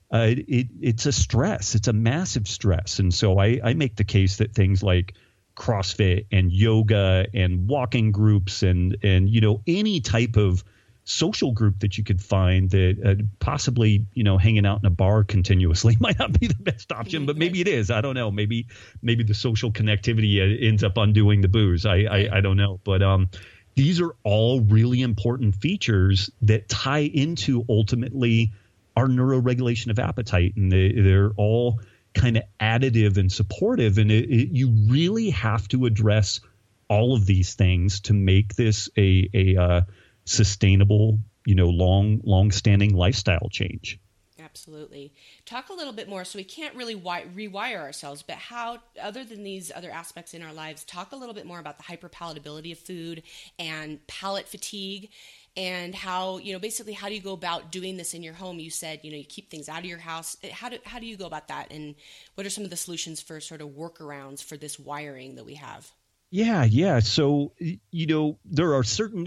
it's a stress. It's a massive stress. And so I make the case that things like CrossFit and yoga and walking groups and any type of social group that you could find, that possibly hanging out in a bar continuously might not be the best option, but maybe it is. I don't know. Maybe the social connectivity ends up undoing the booze. I don't know. But these are all really important features that tie into ultimately our neuroregulation of appetite, and they're all kind of additive and supportive. And you really have to address all of these things to make this a sustainable, long-standing lifestyle change. Absolutely. Talk a little bit more. So we can't really rewire ourselves, but how, other than these other aspects in our lives, talk a little bit more about the hyperpalatability of food and palate fatigue, and how, basically how do you go about doing this in your home? You said, you keep things out of your house. How do you go about that? And what are some of the solutions for sort of workarounds for this wiring that we have? Yeah. So, there are certain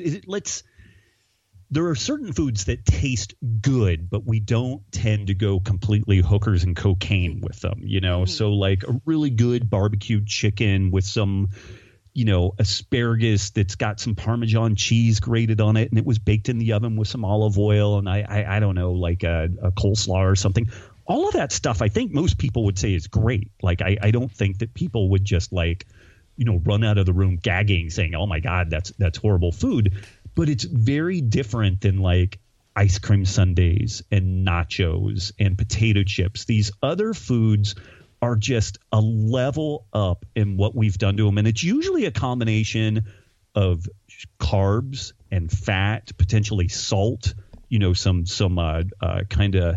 foods that taste good, but we don't tend to go completely hookers and cocaine with them, So like a really good barbecued chicken with some, asparagus that's got some Parmesan cheese grated on it, and it was baked in the oven with some olive oil, and I don't know, like a coleslaw or something. All of that stuff, I think most people would say is great. Like, I don't think that people would just run out of the room gagging saying, oh my God, that's horrible food. But it's very different than like ice cream sundaes and nachos and potato chips. These other foods are just a level up in what we've done to them. And it's usually a combination of carbs and fat, potentially salt, some kind of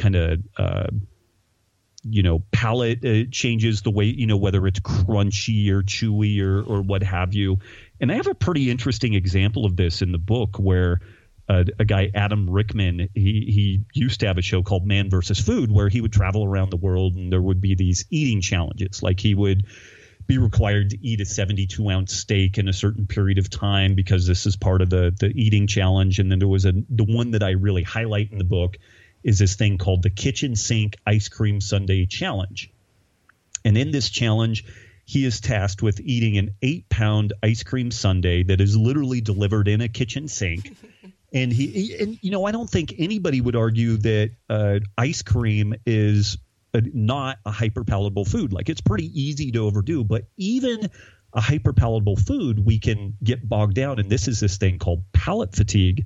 palate changes, the way, whether it's crunchy or chewy or what have you. And I have a pretty interesting example of this in the book where a guy, Adam Rickman, he used to have a show called Man vs. Food, where he would travel around the world and there would be these eating challenges. Like he would be required to eat a 72-ounce steak in a certain period of time because this is part of the eating challenge. And then there was the one that I really highlight in the book is this thing called the Kitchen Sink Ice Cream Sundae Challenge. And in this challenge, he is tasked with eating an 8-pound ice cream sundae that is literally delivered in a kitchen sink. And I don't think anybody would argue that ice cream is not a hyperpalatable food. Like, it's pretty easy to overdo, but even a hyperpalatable food, we can get bogged down. And this is this thing called palate fatigue.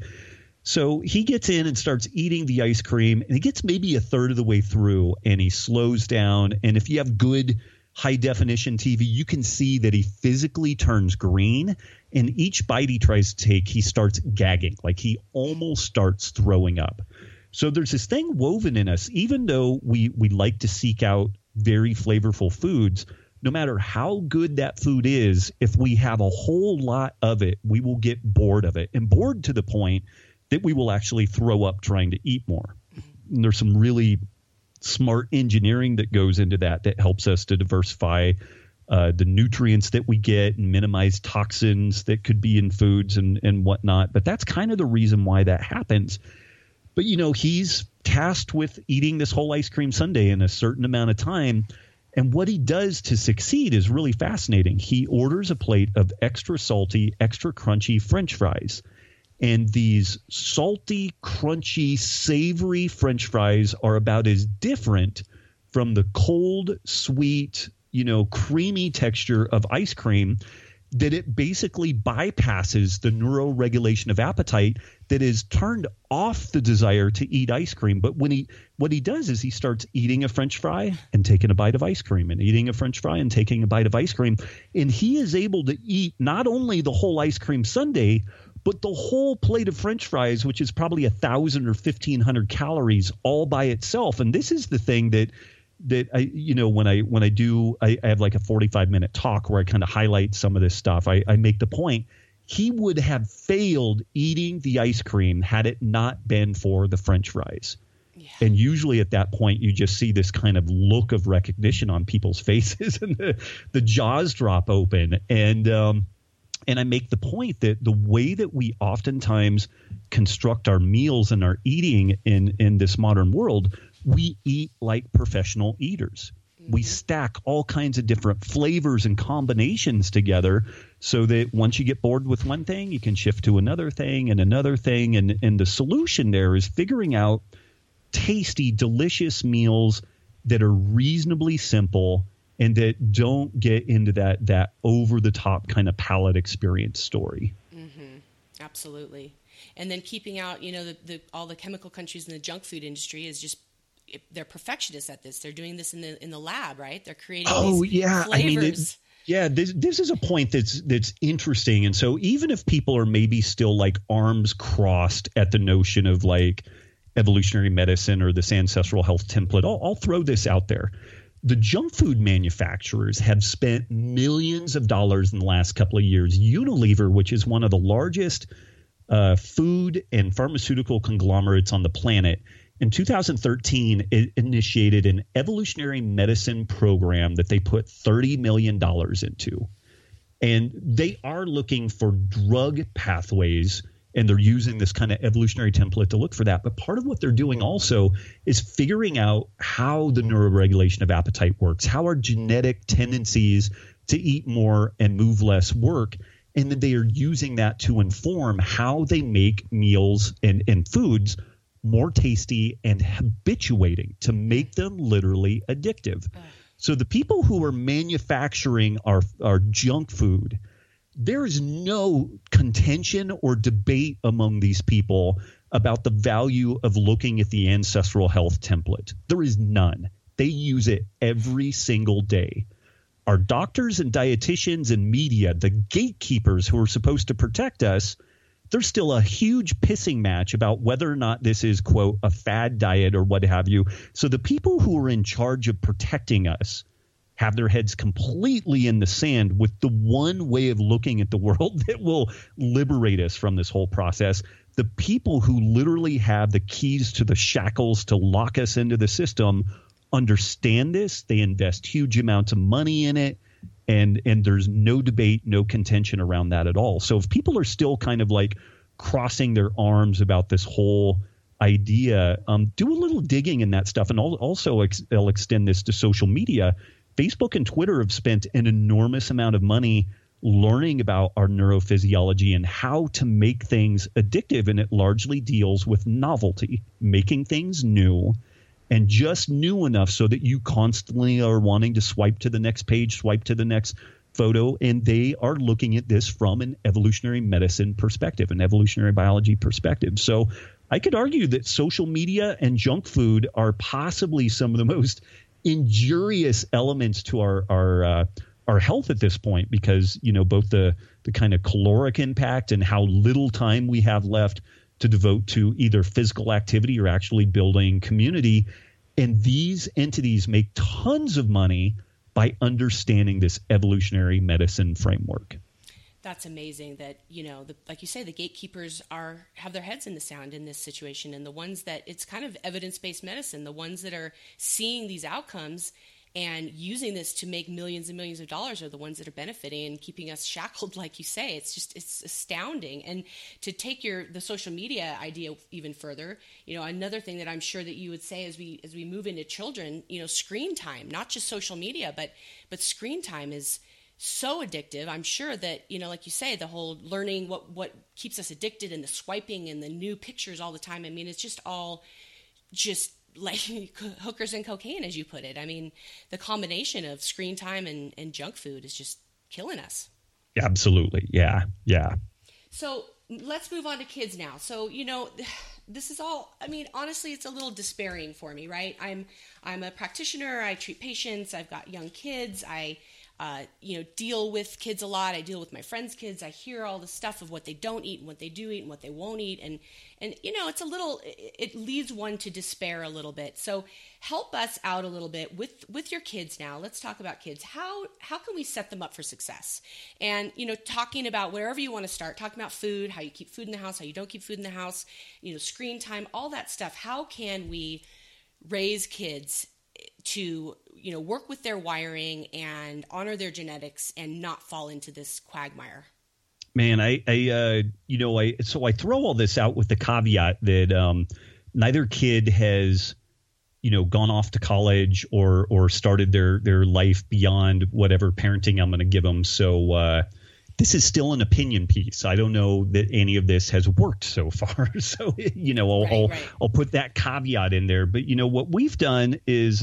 So he gets in and starts eating the ice cream, and he gets maybe a third of the way through, and he slows down. And if you have good high definition TV, you can see that he physically turns green, and each bite he tries to take, he starts gagging, like he almost starts throwing up. So there's this thing woven in us, even though we like to seek out very flavorful foods, no matter how good that food is, if we have a whole lot of it, we will get bored of it, and bored to the point that we will actually throw up trying to eat more. And there's some really smart engineering that goes into that helps us to diversify the nutrients that we get and minimize toxins that could be in foods and whatnot. But that's kind of the reason why that happens. But, he's tasked with eating this whole ice cream sundae in a certain amount of time. And what he does to succeed is really fascinating. He orders a plate of extra salty, extra crunchy French fries. And these salty, crunchy, savory French fries are about as different from the cold, sweet, creamy texture of ice cream that it basically bypasses the neuroregulation of appetite that has turned off the desire to eat ice cream. But what he does is he starts eating a French fry and taking a bite of ice cream and eating a French fry and taking a bite of ice cream. And he is able to eat not only the whole ice cream sundae, but the whole plate of French fries, which is probably 1,000 or 1,500 calories all by itself. And this is the thing that I, when I do, I have like a 45-minute talk where I kind of highlight some of this stuff. I make the point he would have failed eating the ice cream had it not been for the French fries. Yeah. And usually at that point, you just see this kind of look of recognition on people's faces and the jaws drop open. And I make the point that the way that we oftentimes construct our meals and our eating in this modern world, we eat like professional eaters. Mm-hmm. We stack all kinds of different flavors and combinations together so that once you get bored with one thing, you can shift to another thing and another thing. And the solution there is figuring out tasty, delicious meals that are reasonably simple and that don't get into that over-the-top kind of palate experience story. Mm-hmm. Absolutely. And then keeping out, all the chemical countries in the junk food industry is just they're perfectionists at this. They're doing this in the lab, right? They're creating these flavors. This is a point that's interesting. And so even if people are maybe still like arms crossed at the notion of like evolutionary medicine or this ancestral health template, I'll throw this out there. The junk food manufacturers have spent millions of dollars in the last couple of years. Unilever, which is one of the largest food and pharmaceutical conglomerates on the planet, in 2013, it initiated an evolutionary medicine program that they put $30 million into. And they are looking for drug pathways, and they're using this kind of evolutionary template to look for that. But part of what they're doing also is figuring out how the neuroregulation of appetite works, how our genetic tendencies to eat more and move less work. And then they are using that to inform how they make meals and foods more tasty and habituating to make them literally addictive. So the people who are manufacturing our junk food, there is no contention or debate among these people about the value of looking at the ancestral health template. There is none. They use it every single day. Our doctors and dietitians and media, the gatekeepers who are supposed to protect us, there's still a huge pissing match about whether or not this is, quote, a fad diet or what have you. So the people who are in charge of protecting us have their heads completely in the sand with the one way of looking at the world that will liberate us from this whole process. The people who literally have the keys to the shackles to lock us into the system understand this. They invest huge amounts of money in it. And there's no debate, no contention around that at all. So if people are still kind of like crossing their arms about this whole idea, do a little digging in that stuff. And also I'll extend this to social media. Facebook and Twitter have spent an enormous amount of money learning about our neurophysiology and how to make things addictive. And it largely deals with novelty, making things new, and just new enough so that you constantly are wanting to swipe to the next page, swipe to the next photo. And they are looking at this from an evolutionary medicine perspective, an evolutionary biology perspective. So I could argue that social media and junk food are possibly some of the most injurious elements to our health at this point, because, you know, both the kind of caloric impact and how little time we have left to devote to either physical activity or actually building community. And these entities make tons of money by understanding this evolutionary medicine framework. That's amazing that, you know, like you say, the gatekeepers have their heads in the sand in this situation. And the ones that it's kind of evidence-based medicine, the ones that are seeing these outcomes and using this to make millions and millions of dollars are the ones that are benefiting and keeping us shackled, like you say. It's astounding. And to take the social media idea even further, you know, another thing that I'm sure that you would say as we move into children, you know, screen time, not just social media, but screen time is so addictive. I'm sure that, you know, like you say, the whole learning what keeps us addicted and the swiping and the new pictures all the time. I mean, it's just all just like hookers and cocaine, as you put it. I mean, the combination of screen time and junk food is just killing us. Absolutely. Yeah. Yeah. So let's move on to kids now. So, you know, this is all, I mean, honestly, it's a little despairing for me, right? I'm a practitioner. I treat patients. I've got young kids. I deal with kids a lot. I deal with my friends' kids. I hear all the stuff of what they don't eat and what they do eat and what they won't eat. And you know, it leads one to despair a little bit. So help us out a little bit with your kids now. Let's talk about kids. How can we set them up for success? And, you know, talking about wherever you want to start, talking about food, how you keep food in the house, how you don't keep food in the house, you know, screen time, all that stuff. How can we raise kids to, you know, work with their wiring and honor their genetics and not fall into this quagmire? Man, so I throw all this out with the caveat that neither kid has, you know, gone off to college or started their life beyond whatever parenting I'm going to give them. So this is still an opinion piece. I don't know that any of this has worked so far. So, you know, I'll put that caveat in there. But, you know, what we've done is,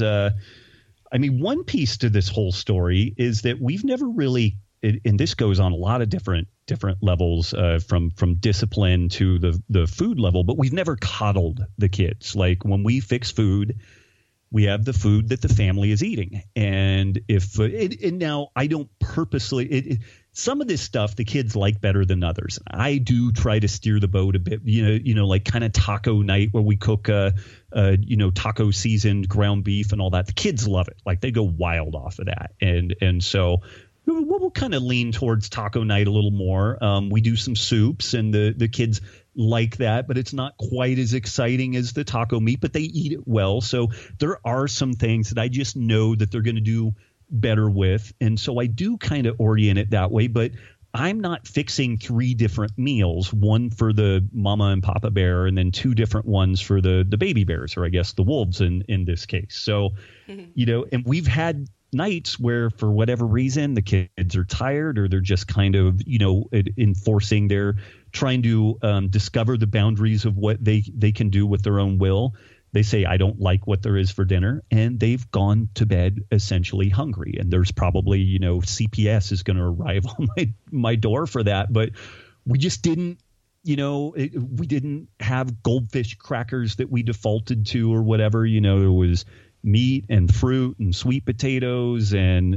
one piece to this whole story is that we've never really, and this goes on a lot of different levels, from discipline to the food level, but we've never coddled the kids. Like when we fix food, we have the food that the family is eating. And and now I don't purposely, some of this stuff the kids like better than others. I do try to steer the boat a bit, you know, like kind of taco night where we cook, taco seasoned ground beef and all that. The kids love it. Like they go wild off of that. And so we'll kind of lean towards taco night a little more. We do some soups and the kids like that, but it's not quite as exciting as the taco meat, but they eat it well. So there are some things that I just know that they're going to do better with. And so I do kind of orient it that way, but I'm not fixing 3 different meals, one for the mama and papa bear, and then 2 different ones for the baby bears, or I guess the wolves in this case. So, you know, and we've had nights where for whatever reason the kids are tired or they're just kind of, you know, enforcing their trying to discover the boundaries of what they can do with their own will. They say, I don't like what there is for dinner, and they've gone to bed essentially hungry. And there's probably, you know, CPS is going to arrive on my door for that. But we just didn't, you know, we didn't have goldfish crackers that we defaulted to or whatever. You know, there was meat and fruit and sweet potatoes and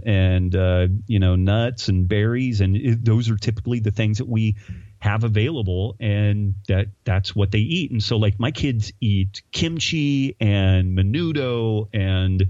nuts and berries, and those are typically the things that we have available, and that's what they eat. And so like my kids eat kimchi and menudo, and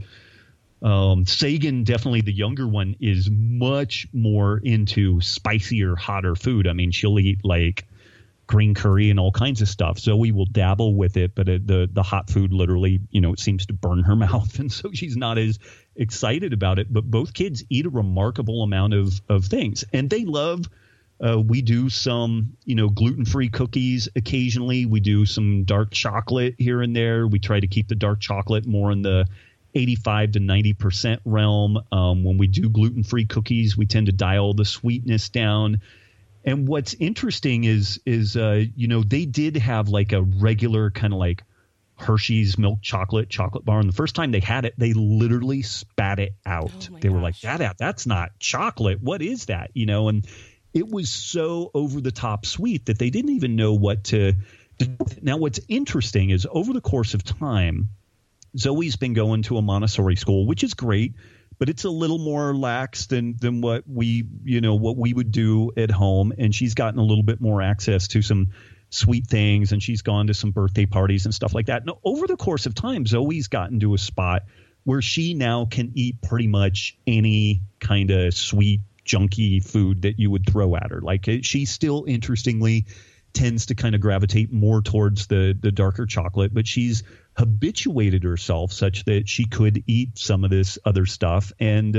Sagan, definitely the younger one, is much more into spicier, hotter food. I mean, she'll eat like green curry and all kinds of stuff. Zoe will dabble with it, but the hot food literally, it seems to burn her mouth, and so she's not as excited about it. But both kids eat a remarkable amount of things, and they love. We do some, gluten-free cookies occasionally. We do some dark chocolate here and there. We try to keep the dark chocolate more in the 85 to 90% realm. When we do gluten-free cookies, we tend to dial the sweetness down. And what's interesting is they did have like a regular kind of like Hershey's milk chocolate bar. And the first time they had it, they literally spat it out. They were like, that's not chocolate. What is that? And it was so over the top sweet that they didn't even know what to do. Now, what's interesting is over the course of time, Zoe's been going to a Montessori school, which is great, but it's a little more lax than what we would do at home. And she's gotten a little bit more access to some sweet things, and she's gone to some birthday parties and stuff like that. Now, over the course of time, Zoe's gotten to a spot where she now can eat pretty much any kind of sweet, junky food that you would throw at her. Like she still, interestingly, tends to kind of gravitate more towards the darker chocolate, but she's habituated herself such that she could eat some of this other stuff. And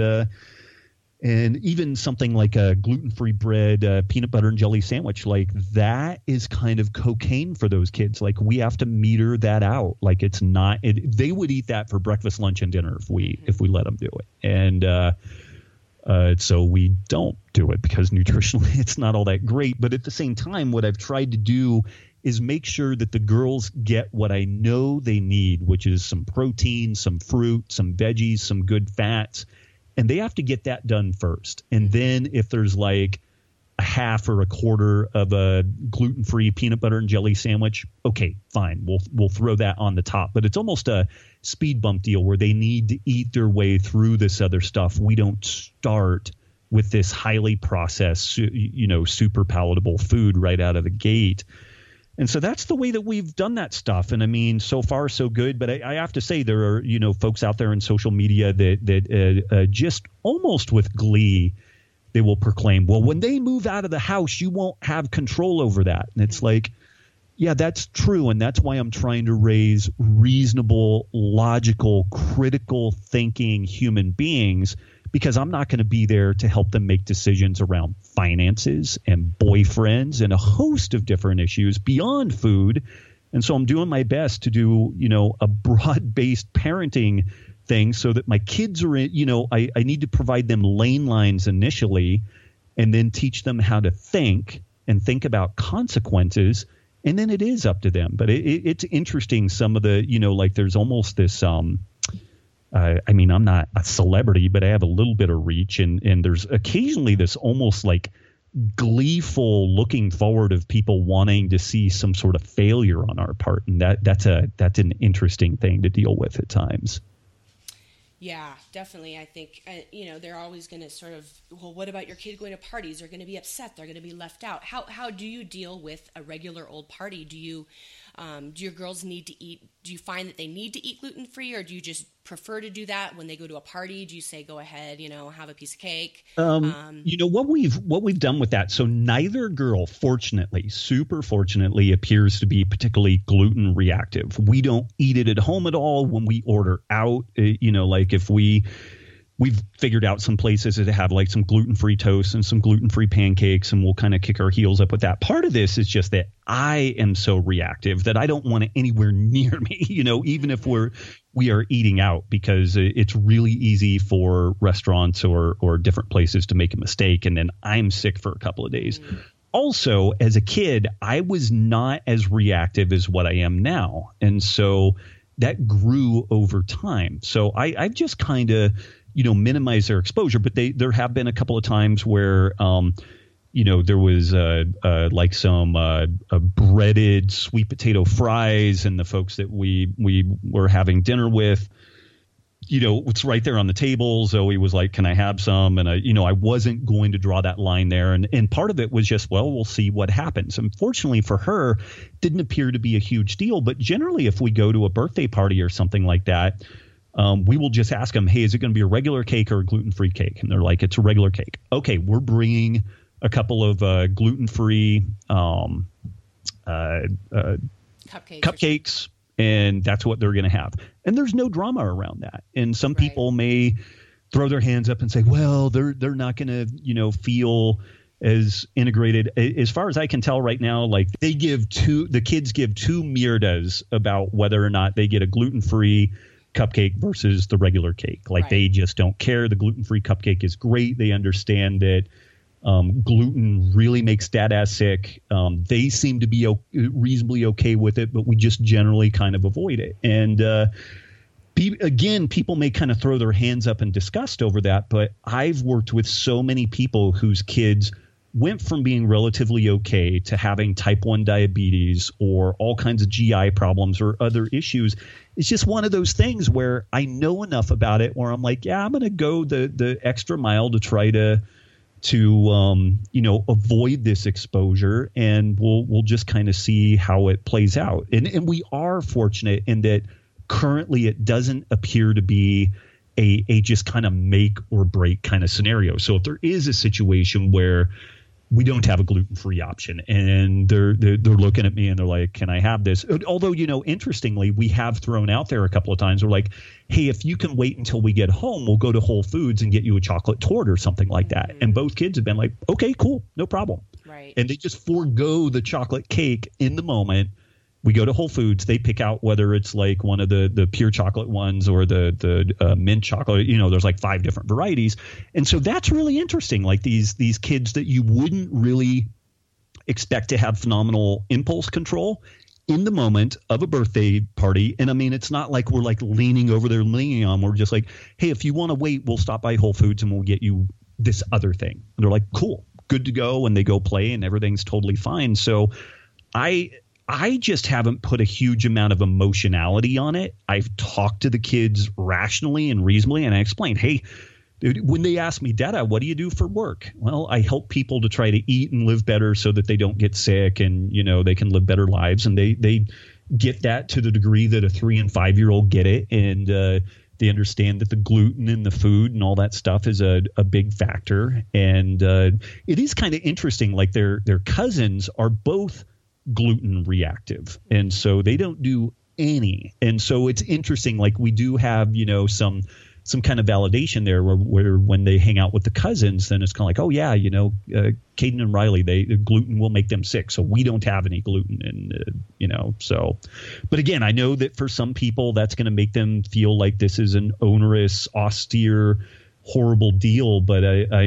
even something like a gluten-free bread, peanut butter and jelly sandwich, like that is kind of cocaine for those kids. Like we have to meter that out. Like it's not, they would eat that for breakfast, lunch, and dinner if we let them do it. And, so we don't do it because nutritionally it's not all that great. But at the same time, what I've tried to do is make sure that the girls get what I know they need, which is some protein, some fruit, some veggies, some good fats. And they have to get that done first. And then if there's like a half or a quarter of a gluten-free peanut butter and jelly sandwich, okay, fine. We'll throw that on the top. But it's almost a speed bump deal where they need to eat their way through this other stuff. We don't start with this highly processed, super palatable food right out of the gate. And so that's the way that we've done that stuff. And I mean, so far so good. But I have to say there are, folks out there in social media that just almost with glee, they will proclaim, well, when they move out of the house, you won't have control over that. And it's like, yeah, that's true. And that's why I'm trying to raise reasonable, logical, critical thinking human beings, because I'm not going to be there to help them make decisions around finances and boyfriends and a host of different issues beyond food. And so I'm doing my best to do, a broad-based parenting thing so that my kids are in, I need to provide them lane lines initially and then teach them how to think and think about consequences. And then it is up to them. But it's interesting. Some of the, like there's almost this, I'm not a celebrity, but I have a little bit of reach. And there's occasionally this almost like gleeful looking forward of people wanting to see some sort of failure on our part. And that's an interesting thing to deal with at times. Yeah, definitely. I think, they're always going to sort of, well, what about your kid going to parties? They're going to be upset. They're going to be left out. How do you deal with a regular old party? Do your girls need to eat? Do you find that they need to eat gluten-free, or do you just prefer to do that when they go to a party? Do you say, go ahead, have a piece of cake? What we've done with that. So neither girl, fortunately, super fortunately, appears to be particularly gluten reactive. We don't eat it at home at all. When we order out, like if we've figured out some places that have like some gluten-free toast and some gluten-free pancakes, and we'll kind of kick our heels up with that. Part of this is just that I am so reactive that I don't want it anywhere near me, even if we are eating out, because it's really easy for restaurants or different places to make a mistake. And then I'm sick for a couple of days. Also, as a kid, I was not as reactive as what I am now. And so that grew over time. So I've just kind of, minimize their exposure. But there have been a couple of times where, there was like some breaded sweet potato fries, and the folks that we were having dinner with, it's right there on the table. Zoe was like, can I have some? And I wasn't going to draw that line there. And part of it was just, well, we'll see what happens. Unfortunately for her, didn't appear to be a huge deal. But generally, if we go to a birthday party or something like that, we will just ask them, hey, is it going to be a regular cake or a gluten-free cake? And they're like, it's a regular cake. Okay, we're bringing a couple of gluten-free cupcakes. And that's what they're going to have. And there's no drama around that. And some people may throw their hands up and say, well, they're not going to, feel as integrated. As far as I can tell right now, like the kids give two mierdas about whether or not they get a gluten-free cupcake versus the regular cake. Like they just don't care. The gluten-free cupcake is great. They understand that gluten really makes dad-ass sick. They seem to be reasonably okay with it, but we just generally kind of avoid it. And again, people may kind of throw their hands up in disgust over that, but I've worked with so many people whose kids went from being relatively okay to having type 1 diabetes or all kinds of GI problems or other issues. It's just one of those things where I know enough about it where I'm like, yeah, I'm going to go the extra mile to try to avoid this exposure, and we'll just kind of see how it plays out. And we are fortunate in that currently it doesn't appear to be a just kind of make or break kind of scenario. So if there is a situation where we don't have a gluten-free option and they're looking at me and they're like, can I have this? Although, interestingly, we have thrown out there a couple of times. We're like, hey, if you can wait until we get home, we'll go to Whole Foods and get you a chocolate torte or something like that. And both kids have been like, okay, cool, no problem. Right. And they just forego the chocolate cake in the moment. We go to Whole Foods. They pick out whether it's like one of the pure chocolate ones or the mint chocolate. There's like 5 different varieties. And so that's really interesting. Like these kids that you wouldn't really expect to have phenomenal impulse control in the moment of a birthday party. And I mean, it's not like we're like leaning over there, leaning on. We're just like, hey, if you want to wait, we'll stop by Whole Foods and we'll get you this other thing. And they're like, cool, good to go. And they go play and everything's totally fine. So I just haven't put a huge amount of emotionality on it. I've talked to the kids rationally and reasonably, and I explained, hey, when they ask me, Dada, what do you do for work? Well, I help people to try to eat and live better so that they don't get sick and, they can live better lives. And they get that to the degree that a 3 and 5-year-old get it. And they understand that the gluten in the food and all that stuff is a big factor. And it is kind of interesting. Like their cousins are both gluten reactive, and so they don't do any. And so it's interesting, like we do have some kind of validation there where when they hang out with the cousins, then it's kind of like, oh yeah, Caden and Riley, the gluten will make them sick, so we don't have any gluten. And so, but again, I know that for some people that's going to make them feel like this is an onerous, austere, horrible deal. But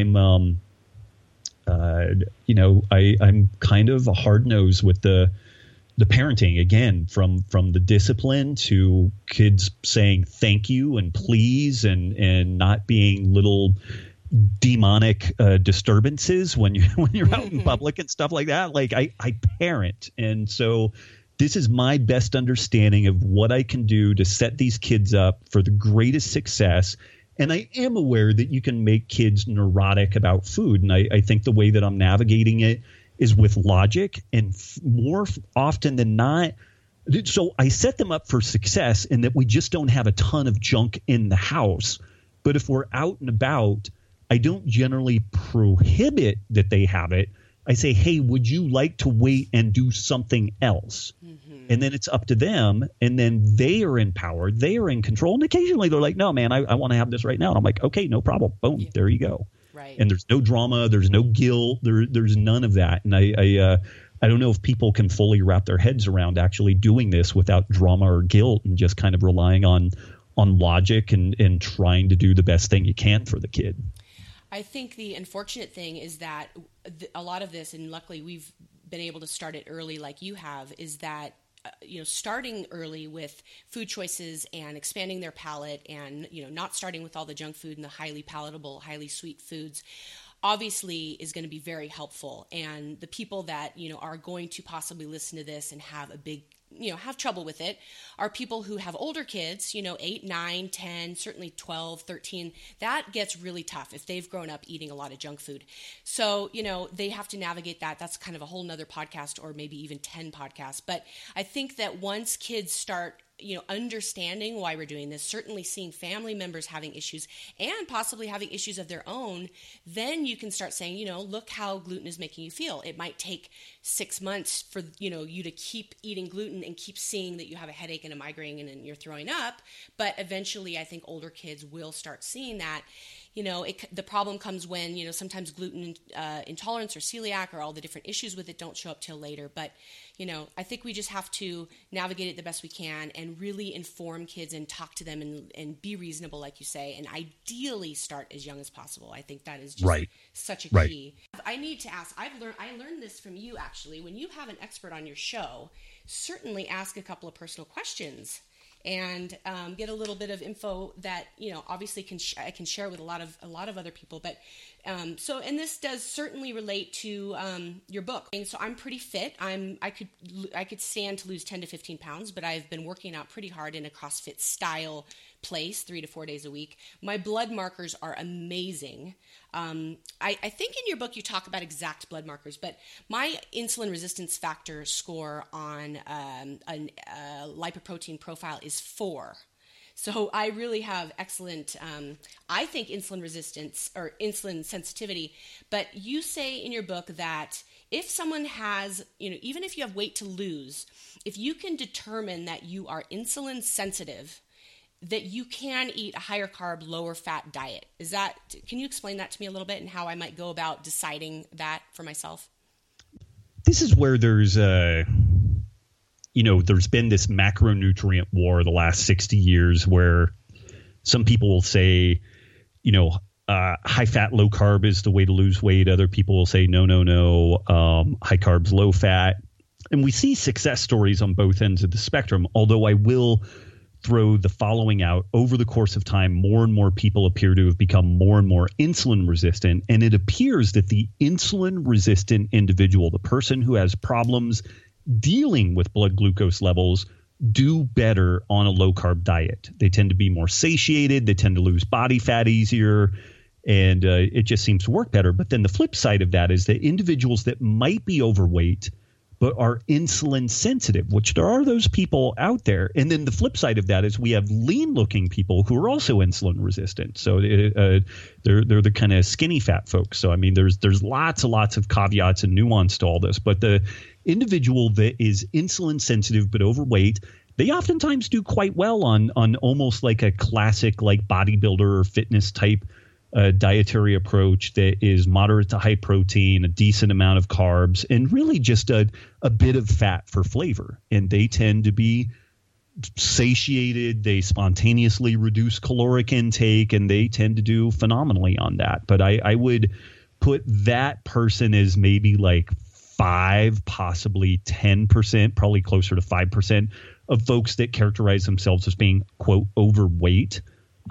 I'm kind of a hard nose with the parenting, again, from the discipline to kids saying thank you and please and not being little demonic disturbances when you're out in public and stuff like that. Like I parent, and so this is my best understanding of what I can do to set these kids up for the greatest success. And I am aware that you can make kids neurotic about food. And I think the way that I'm navigating it is with logic, and more often than not. So I set them up for success in that we just don't have a ton of junk in the house. But if we're out and about, I don't generally prohibit that they have it. I say, hey, would you like to wait and do something else? Mm-hmm. And then it's up to them. And then they are in power. They are in control. And occasionally they're like, no, man, I want to have this right now. And I'm like, okay, no problem. Boom. Yeah. There you go. Right. And there's no drama. There's no guilt. There's none of that. And I don't know if people can fully wrap their heads around actually doing this without drama or guilt and just kind of relying on logic and trying to do the best thing you can for the kid. I think the unfortunate thing is that a lot of this, and luckily we've been able to start it early like you have, is that starting early with food choices and expanding their palate and, not starting with all the junk food and the highly palatable, highly sweet foods. obviously is going to be very helpful. And the people that, are going to possibly listen to this and have a big, have trouble with it are people who have older kids, 8, 9, 10, certainly 12, 13. That gets really tough if they've grown up eating a lot of junk food. So, they have to navigate that. That's kind of a whole nother podcast, or maybe even 10 podcasts. But I think that once kids start understanding why we're doing this, certainly seeing family members having issues and possibly having issues of their own, then you can start saying, look how gluten is making you feel. It might take 6 months for, you to keep eating gluten and keep seeing that you have a headache and a migraine and you're throwing up. But eventually I think older kids will start seeing that. The problem comes when, sometimes gluten intolerance or celiac or all the different issues with it don't show up till later. But, I think we just have to navigate it the best we can and really inform kids and talk to them and be reasonable, like you say, and ideally start as young as possible. I think that is just such a key. I need to ask, I learned this from you, actually. When you have an expert on your show, certainly ask a couple of personal questions and get a little bit of info that obviously I can share with a lot of other people. But and this does certainly relate to your book. And so I'm pretty fit. I could stand to lose 10 to 15 pounds, but I've been working out pretty hard in a CrossFit style place 3 to 4 days a week. My blood markers are amazing. I think in your book you talk about exact blood markers, but my insulin resistance factor score on a lipoprotein profile is 4. So I really have excellent, I think, insulin resistance or insulin sensitivity. But you say in your book that if someone has, even if you have weight to lose, if you can determine that you are insulin sensitive, that you can eat a higher carb, lower fat diet. Can you explain that to me a little bit and how I might go about deciding that for myself? This is where there's there's been this macronutrient war the last 60 years where some people will say, high fat, low carb is the way to lose weight. Other people will say, no, high carbs, low fat. And we see success stories on both ends of the spectrum, although I will throw the following out. Over the course of time, more and more people appear to have become more and more insulin resistant. And it appears that the insulin resistant individual, the person who has problems dealing with blood glucose levels, do better on a low carb diet. They tend to be more satiated. They tend to lose body fat easier. And it just seems to work better. But then the flip side of that is that individuals that might be overweight but are insulin sensitive, which there are those people out there. And then the flip side of that is we have lean looking people who are also insulin resistant. So they're the kind of skinny fat folks. So, I mean, there's lots and lots of caveats and nuance to all this. But the individual that is insulin sensitive but overweight, they oftentimes do quite well on almost like a classic like bodybuilder or fitness type dietary approach that is moderate to high protein, a decent amount of carbs, and really just a bit of fat for flavor. And they tend to be satiated. They spontaneously reduce caloric intake, and they tend to do phenomenally on that. But I would put that person as maybe like 5, possibly 10%, probably closer to 5% of folks that characterize themselves as being, quote, overweight.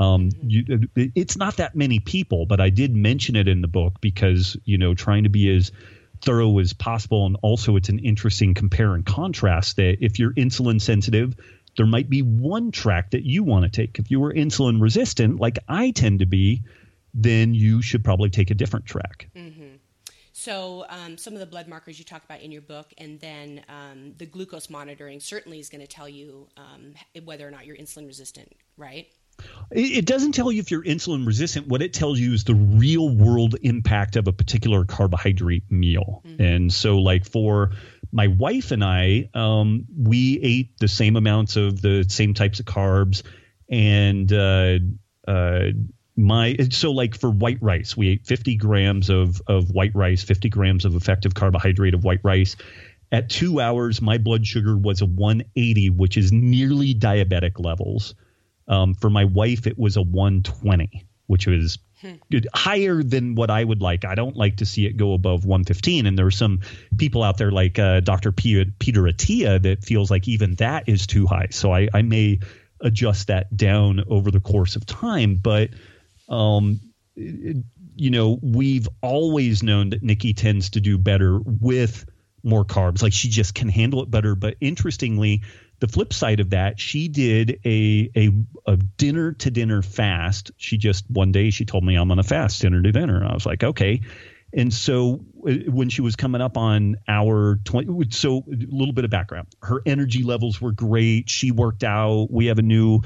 It's not that many people, but I did mention it in the book because, trying to be as thorough as possible. And also it's an interesting compare and contrast that if you're insulin sensitive, there might be one track that you want to take. If you were insulin resistant, like I tend to be, then you should probably take a different track. Mm-hmm. So some of the blood markers you talk about in your book, and then the glucose monitoring certainly is going to tell you whether or not you're insulin resistant, right? It doesn't tell you if you're insulin resistant. What it tells you is the real world impact of a particular carbohydrate meal. Mm-hmm. And so like for my wife and I, we ate the same amounts of the same types of carbs. And so like for white rice, we ate 50 grams of white rice, 50 grams of effective carbohydrate of white rice. At 2 hours, my blood sugar was a 180, which is nearly diabetic levels. For my wife, it was a 120, which was good, higher than what I would like. I don't like to see it go above 115. And there are some people out there like Dr. Peter Attia that feels like even that is too high. So I may adjust that down over the course of time. But we've always known that Nikki tends to do better with more carbs. Like, she just can handle it better. But interestingly, the flip side of that, she did a dinner to dinner fast. One day she told me, I'm on a fast dinner to dinner. I was like, okay. And so when she was coming up on hour 20, so a little bit of background, her energy levels were great. She worked out. We have a new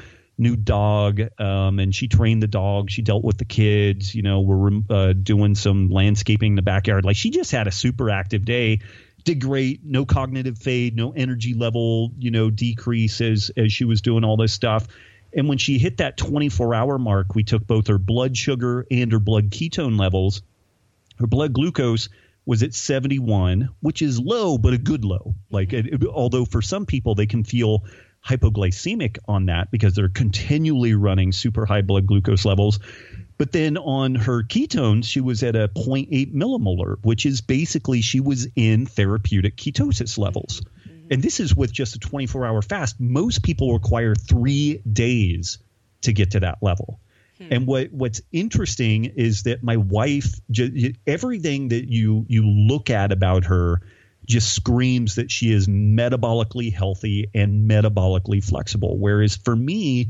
dog, and she trained the dog. She dealt with the kids. We're doing some landscaping in the backyard. Like, she just had a super active day. Did great. No cognitive fade, no energy level, decrease as she was doing all this stuff. And when she hit that 24-hour mark, we took both her blood sugar and her blood ketone levels. Her blood glucose was at 71, which is low, but a good low. Like, although for some people they can feel hypoglycemic on that because they're continually running super high blood glucose levels. But then on her ketones, she was at a 0.8 millimolar, which is basically she was in therapeutic ketosis levels. And this is with just a 24-hour fast. Most people require 3 days to get to that level. And what's interesting is that my wife, everything that you look at about her just screams that she is metabolically healthy and metabolically flexible. Whereas for me,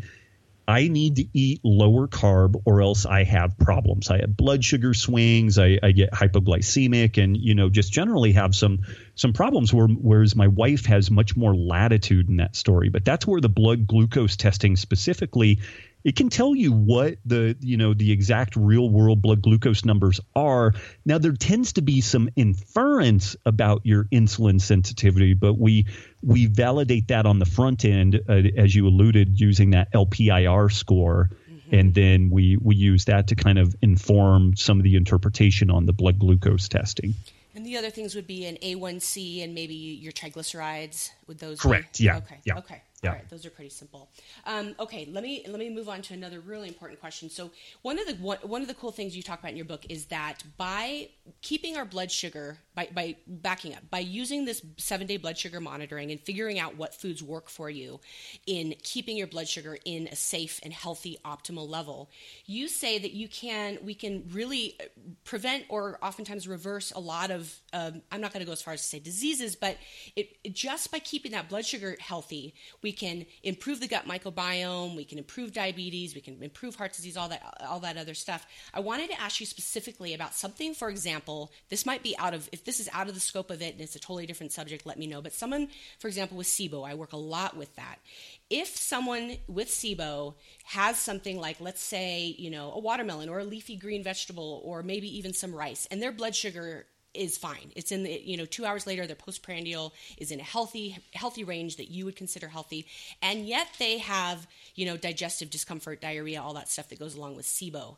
I need to eat lower carb or else I have problems. I have blood sugar swings. I get hypoglycemic and, just generally have some problems, whereas my wife has much more latitude in that story. But that's where the blood glucose testing specifically, it can tell you what the exact real world blood glucose numbers are. Now, there tends to be some inference about your insulin sensitivity, but we validate that on the front end, as you alluded, using that LPIR score. And then we use that to kind of inform some of the interpretation on the blood glucose testing. And the other things would be an A1C and maybe your triglycerides. Would those correct? Be? Yeah. Okay. Yeah. Okay. Yeah. All right. Those are pretty simple. Okay. Let me move on to another really important question. So one of the cool things you talk about in your book is that by keeping our blood sugar, by backing up, by using this 7-day blood sugar monitoring and figuring out what foods work for you in keeping your blood sugar in a safe and healthy optimal level, you say that we can really prevent or oftentimes reverse a lot of I'm not going to go as far as to say diseases, but it just by keeping that blood sugar healthy, we can improve the gut microbiome, we can improve diabetes, we can improve heart disease, all that other stuff. I wanted to ask you specifically about something. For example, this might be if this is out of the scope of it and it's a totally different subject, let me know. But someone, for example, with SIBO, I work a lot with that. If someone with SIBO has something like, let's say, a watermelon or a leafy green vegetable or maybe even some rice, and their blood sugar is fine. It's in the, 2 hours later, their postprandial is in a healthy range that you would consider healthy. And yet they have, digestive discomfort, diarrhea, all that stuff that goes along with SIBO.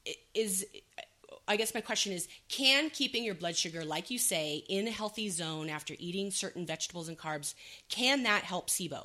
I guess my question is, can keeping your blood sugar, like you say, in a healthy zone after eating certain vegetables and carbs, can that help SIBO?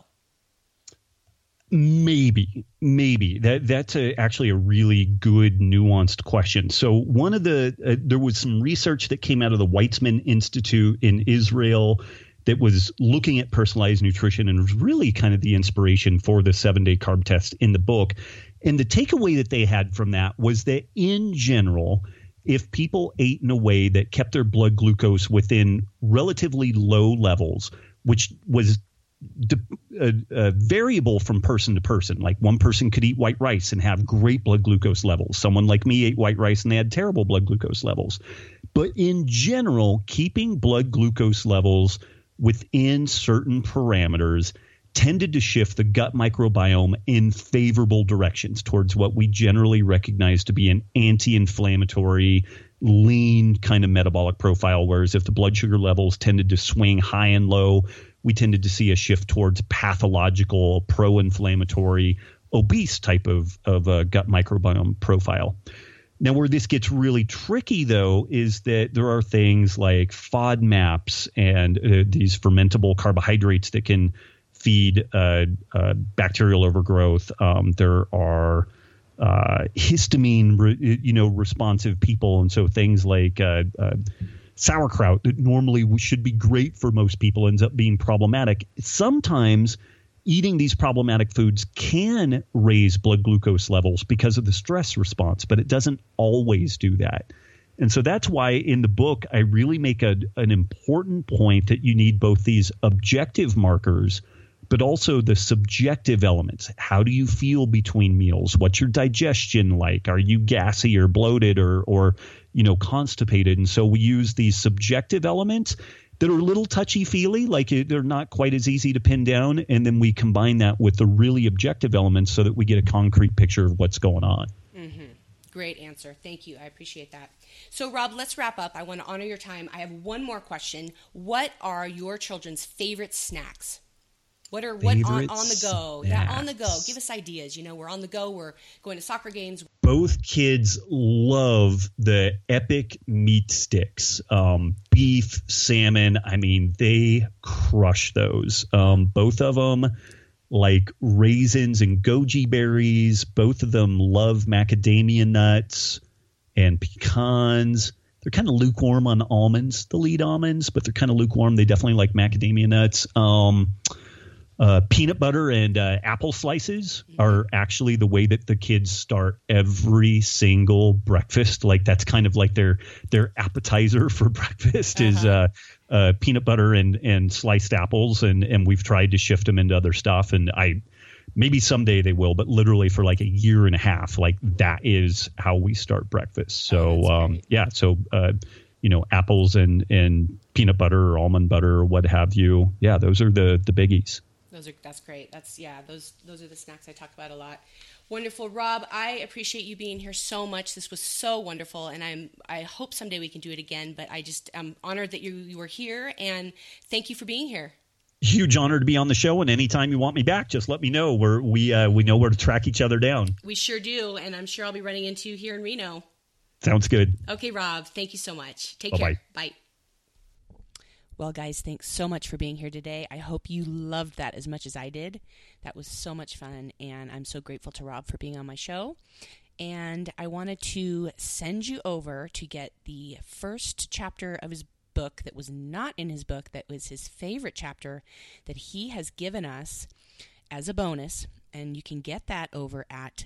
Maybe that's actually a really good nuanced question. So one of there was some research that came out of the Weizmann Institute in Israel that was looking at personalized nutrition and was really kind of the inspiration for the 7-day carb test in the book. And the takeaway that they had from that was that in general, if people ate in a way that kept their blood glucose within relatively low levels, which was variable from person to person. Like, one person could eat white rice and have great blood glucose levels. Someone like me ate white rice and they had terrible blood glucose levels. But in general, keeping blood glucose levels within certain parameters tended to shift the gut microbiome in favorable directions towards what we generally recognize to be an anti-inflammatory, lean kind of metabolic profile. Whereas if the blood sugar levels tended to swing high and low, we tended to see a shift towards pathological, pro-inflammatory, obese type of gut microbiome profile. Now, where this gets really tricky, though, is that there are things like FODMAPs and these fermentable carbohydrates that can feed bacterial overgrowth. There are histamine, responsive people, and so things like sauerkraut that normally should be great for most people ends up being problematic. Sometimes eating these problematic foods can raise blood glucose levels because of the stress response, but it doesn't always do that. And so that's why in the book, I really make an important point that you need both these objective markers, but also the subjective elements. How do you feel between meals? What's your digestion like? Are you gassy or bloated or constipated? And so we use these subjective elements that are a little touchy-feely, like they're not quite as easy to pin down, and then we combine that with the really objective elements so that we get a concrete picture of what's going on. Mm-hmm. Great answer. Thank you. I appreciate that. So, Rob, let's wrap up. I want to honor your time. I have one more question. What are your children's favorite snacks? What on the go? Snacks. Yeah, on the go. Give us ideas. We're on the go. We're going to soccer games. Both kids love the Epic meat sticks, beef, salmon. I mean, they crush those. Both of them like raisins and goji berries. Both of them love macadamia nuts and pecans. They're kind of lukewarm on almonds, the lead almonds, but they're kind of lukewarm. They definitely like macadamia nuts. Peanut butter and apple slices are actually the way that the kids start every single breakfast. Like that's kind of like their appetizer for breakfast is peanut butter and sliced apples. And we've tried to shift them into other stuff. And maybe someday they will, but literally for like a year and a half, like that is how we start breakfast. So apples and peanut butter or almond butter or what have you. Yeah, those are the biggies. That's great. Those are the snacks I talk about a lot. Wonderful. Rob, I appreciate you being here so much. This was so wonderful, and I hope someday we can do it again, but I'm honored that you were here, and thank you for being here. Huge honor to be on the show, and anytime you want me back, just let me know. We know where to track each other down. We sure do, and I'm sure I'll be running into you here in Reno. Sounds good. Okay, Rob, thank you so much. Take Bye-bye. care. Bye. Well, guys, thanks so much for being here today. I hope you loved that as much as I did. That was so much fun, and I'm so grateful to Rob for being on my show. And I wanted to send you over to get the first chapter of his book that was not in his book, that was his favorite chapter that he has given us as a bonus. And you can get that over at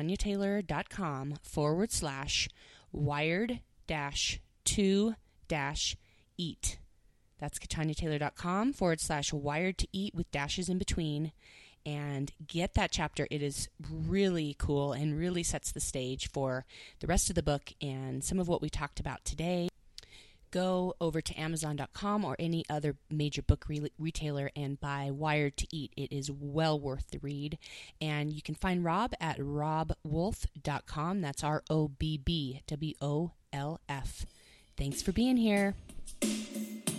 KatanyaTaylor.com/wired-to-eat. That's KatanyaTaylor.com/wired to eat with dashes in between, and get that chapter. It is really cool and really sets the stage for the rest of the book and some of what we talked about today. Go over to Amazon.com or any other major book retailer and buy Wired to Eat. It is well worth the read. And you can find Rob at robwolf.com. That's ROBBWOLF. Thanks for being here.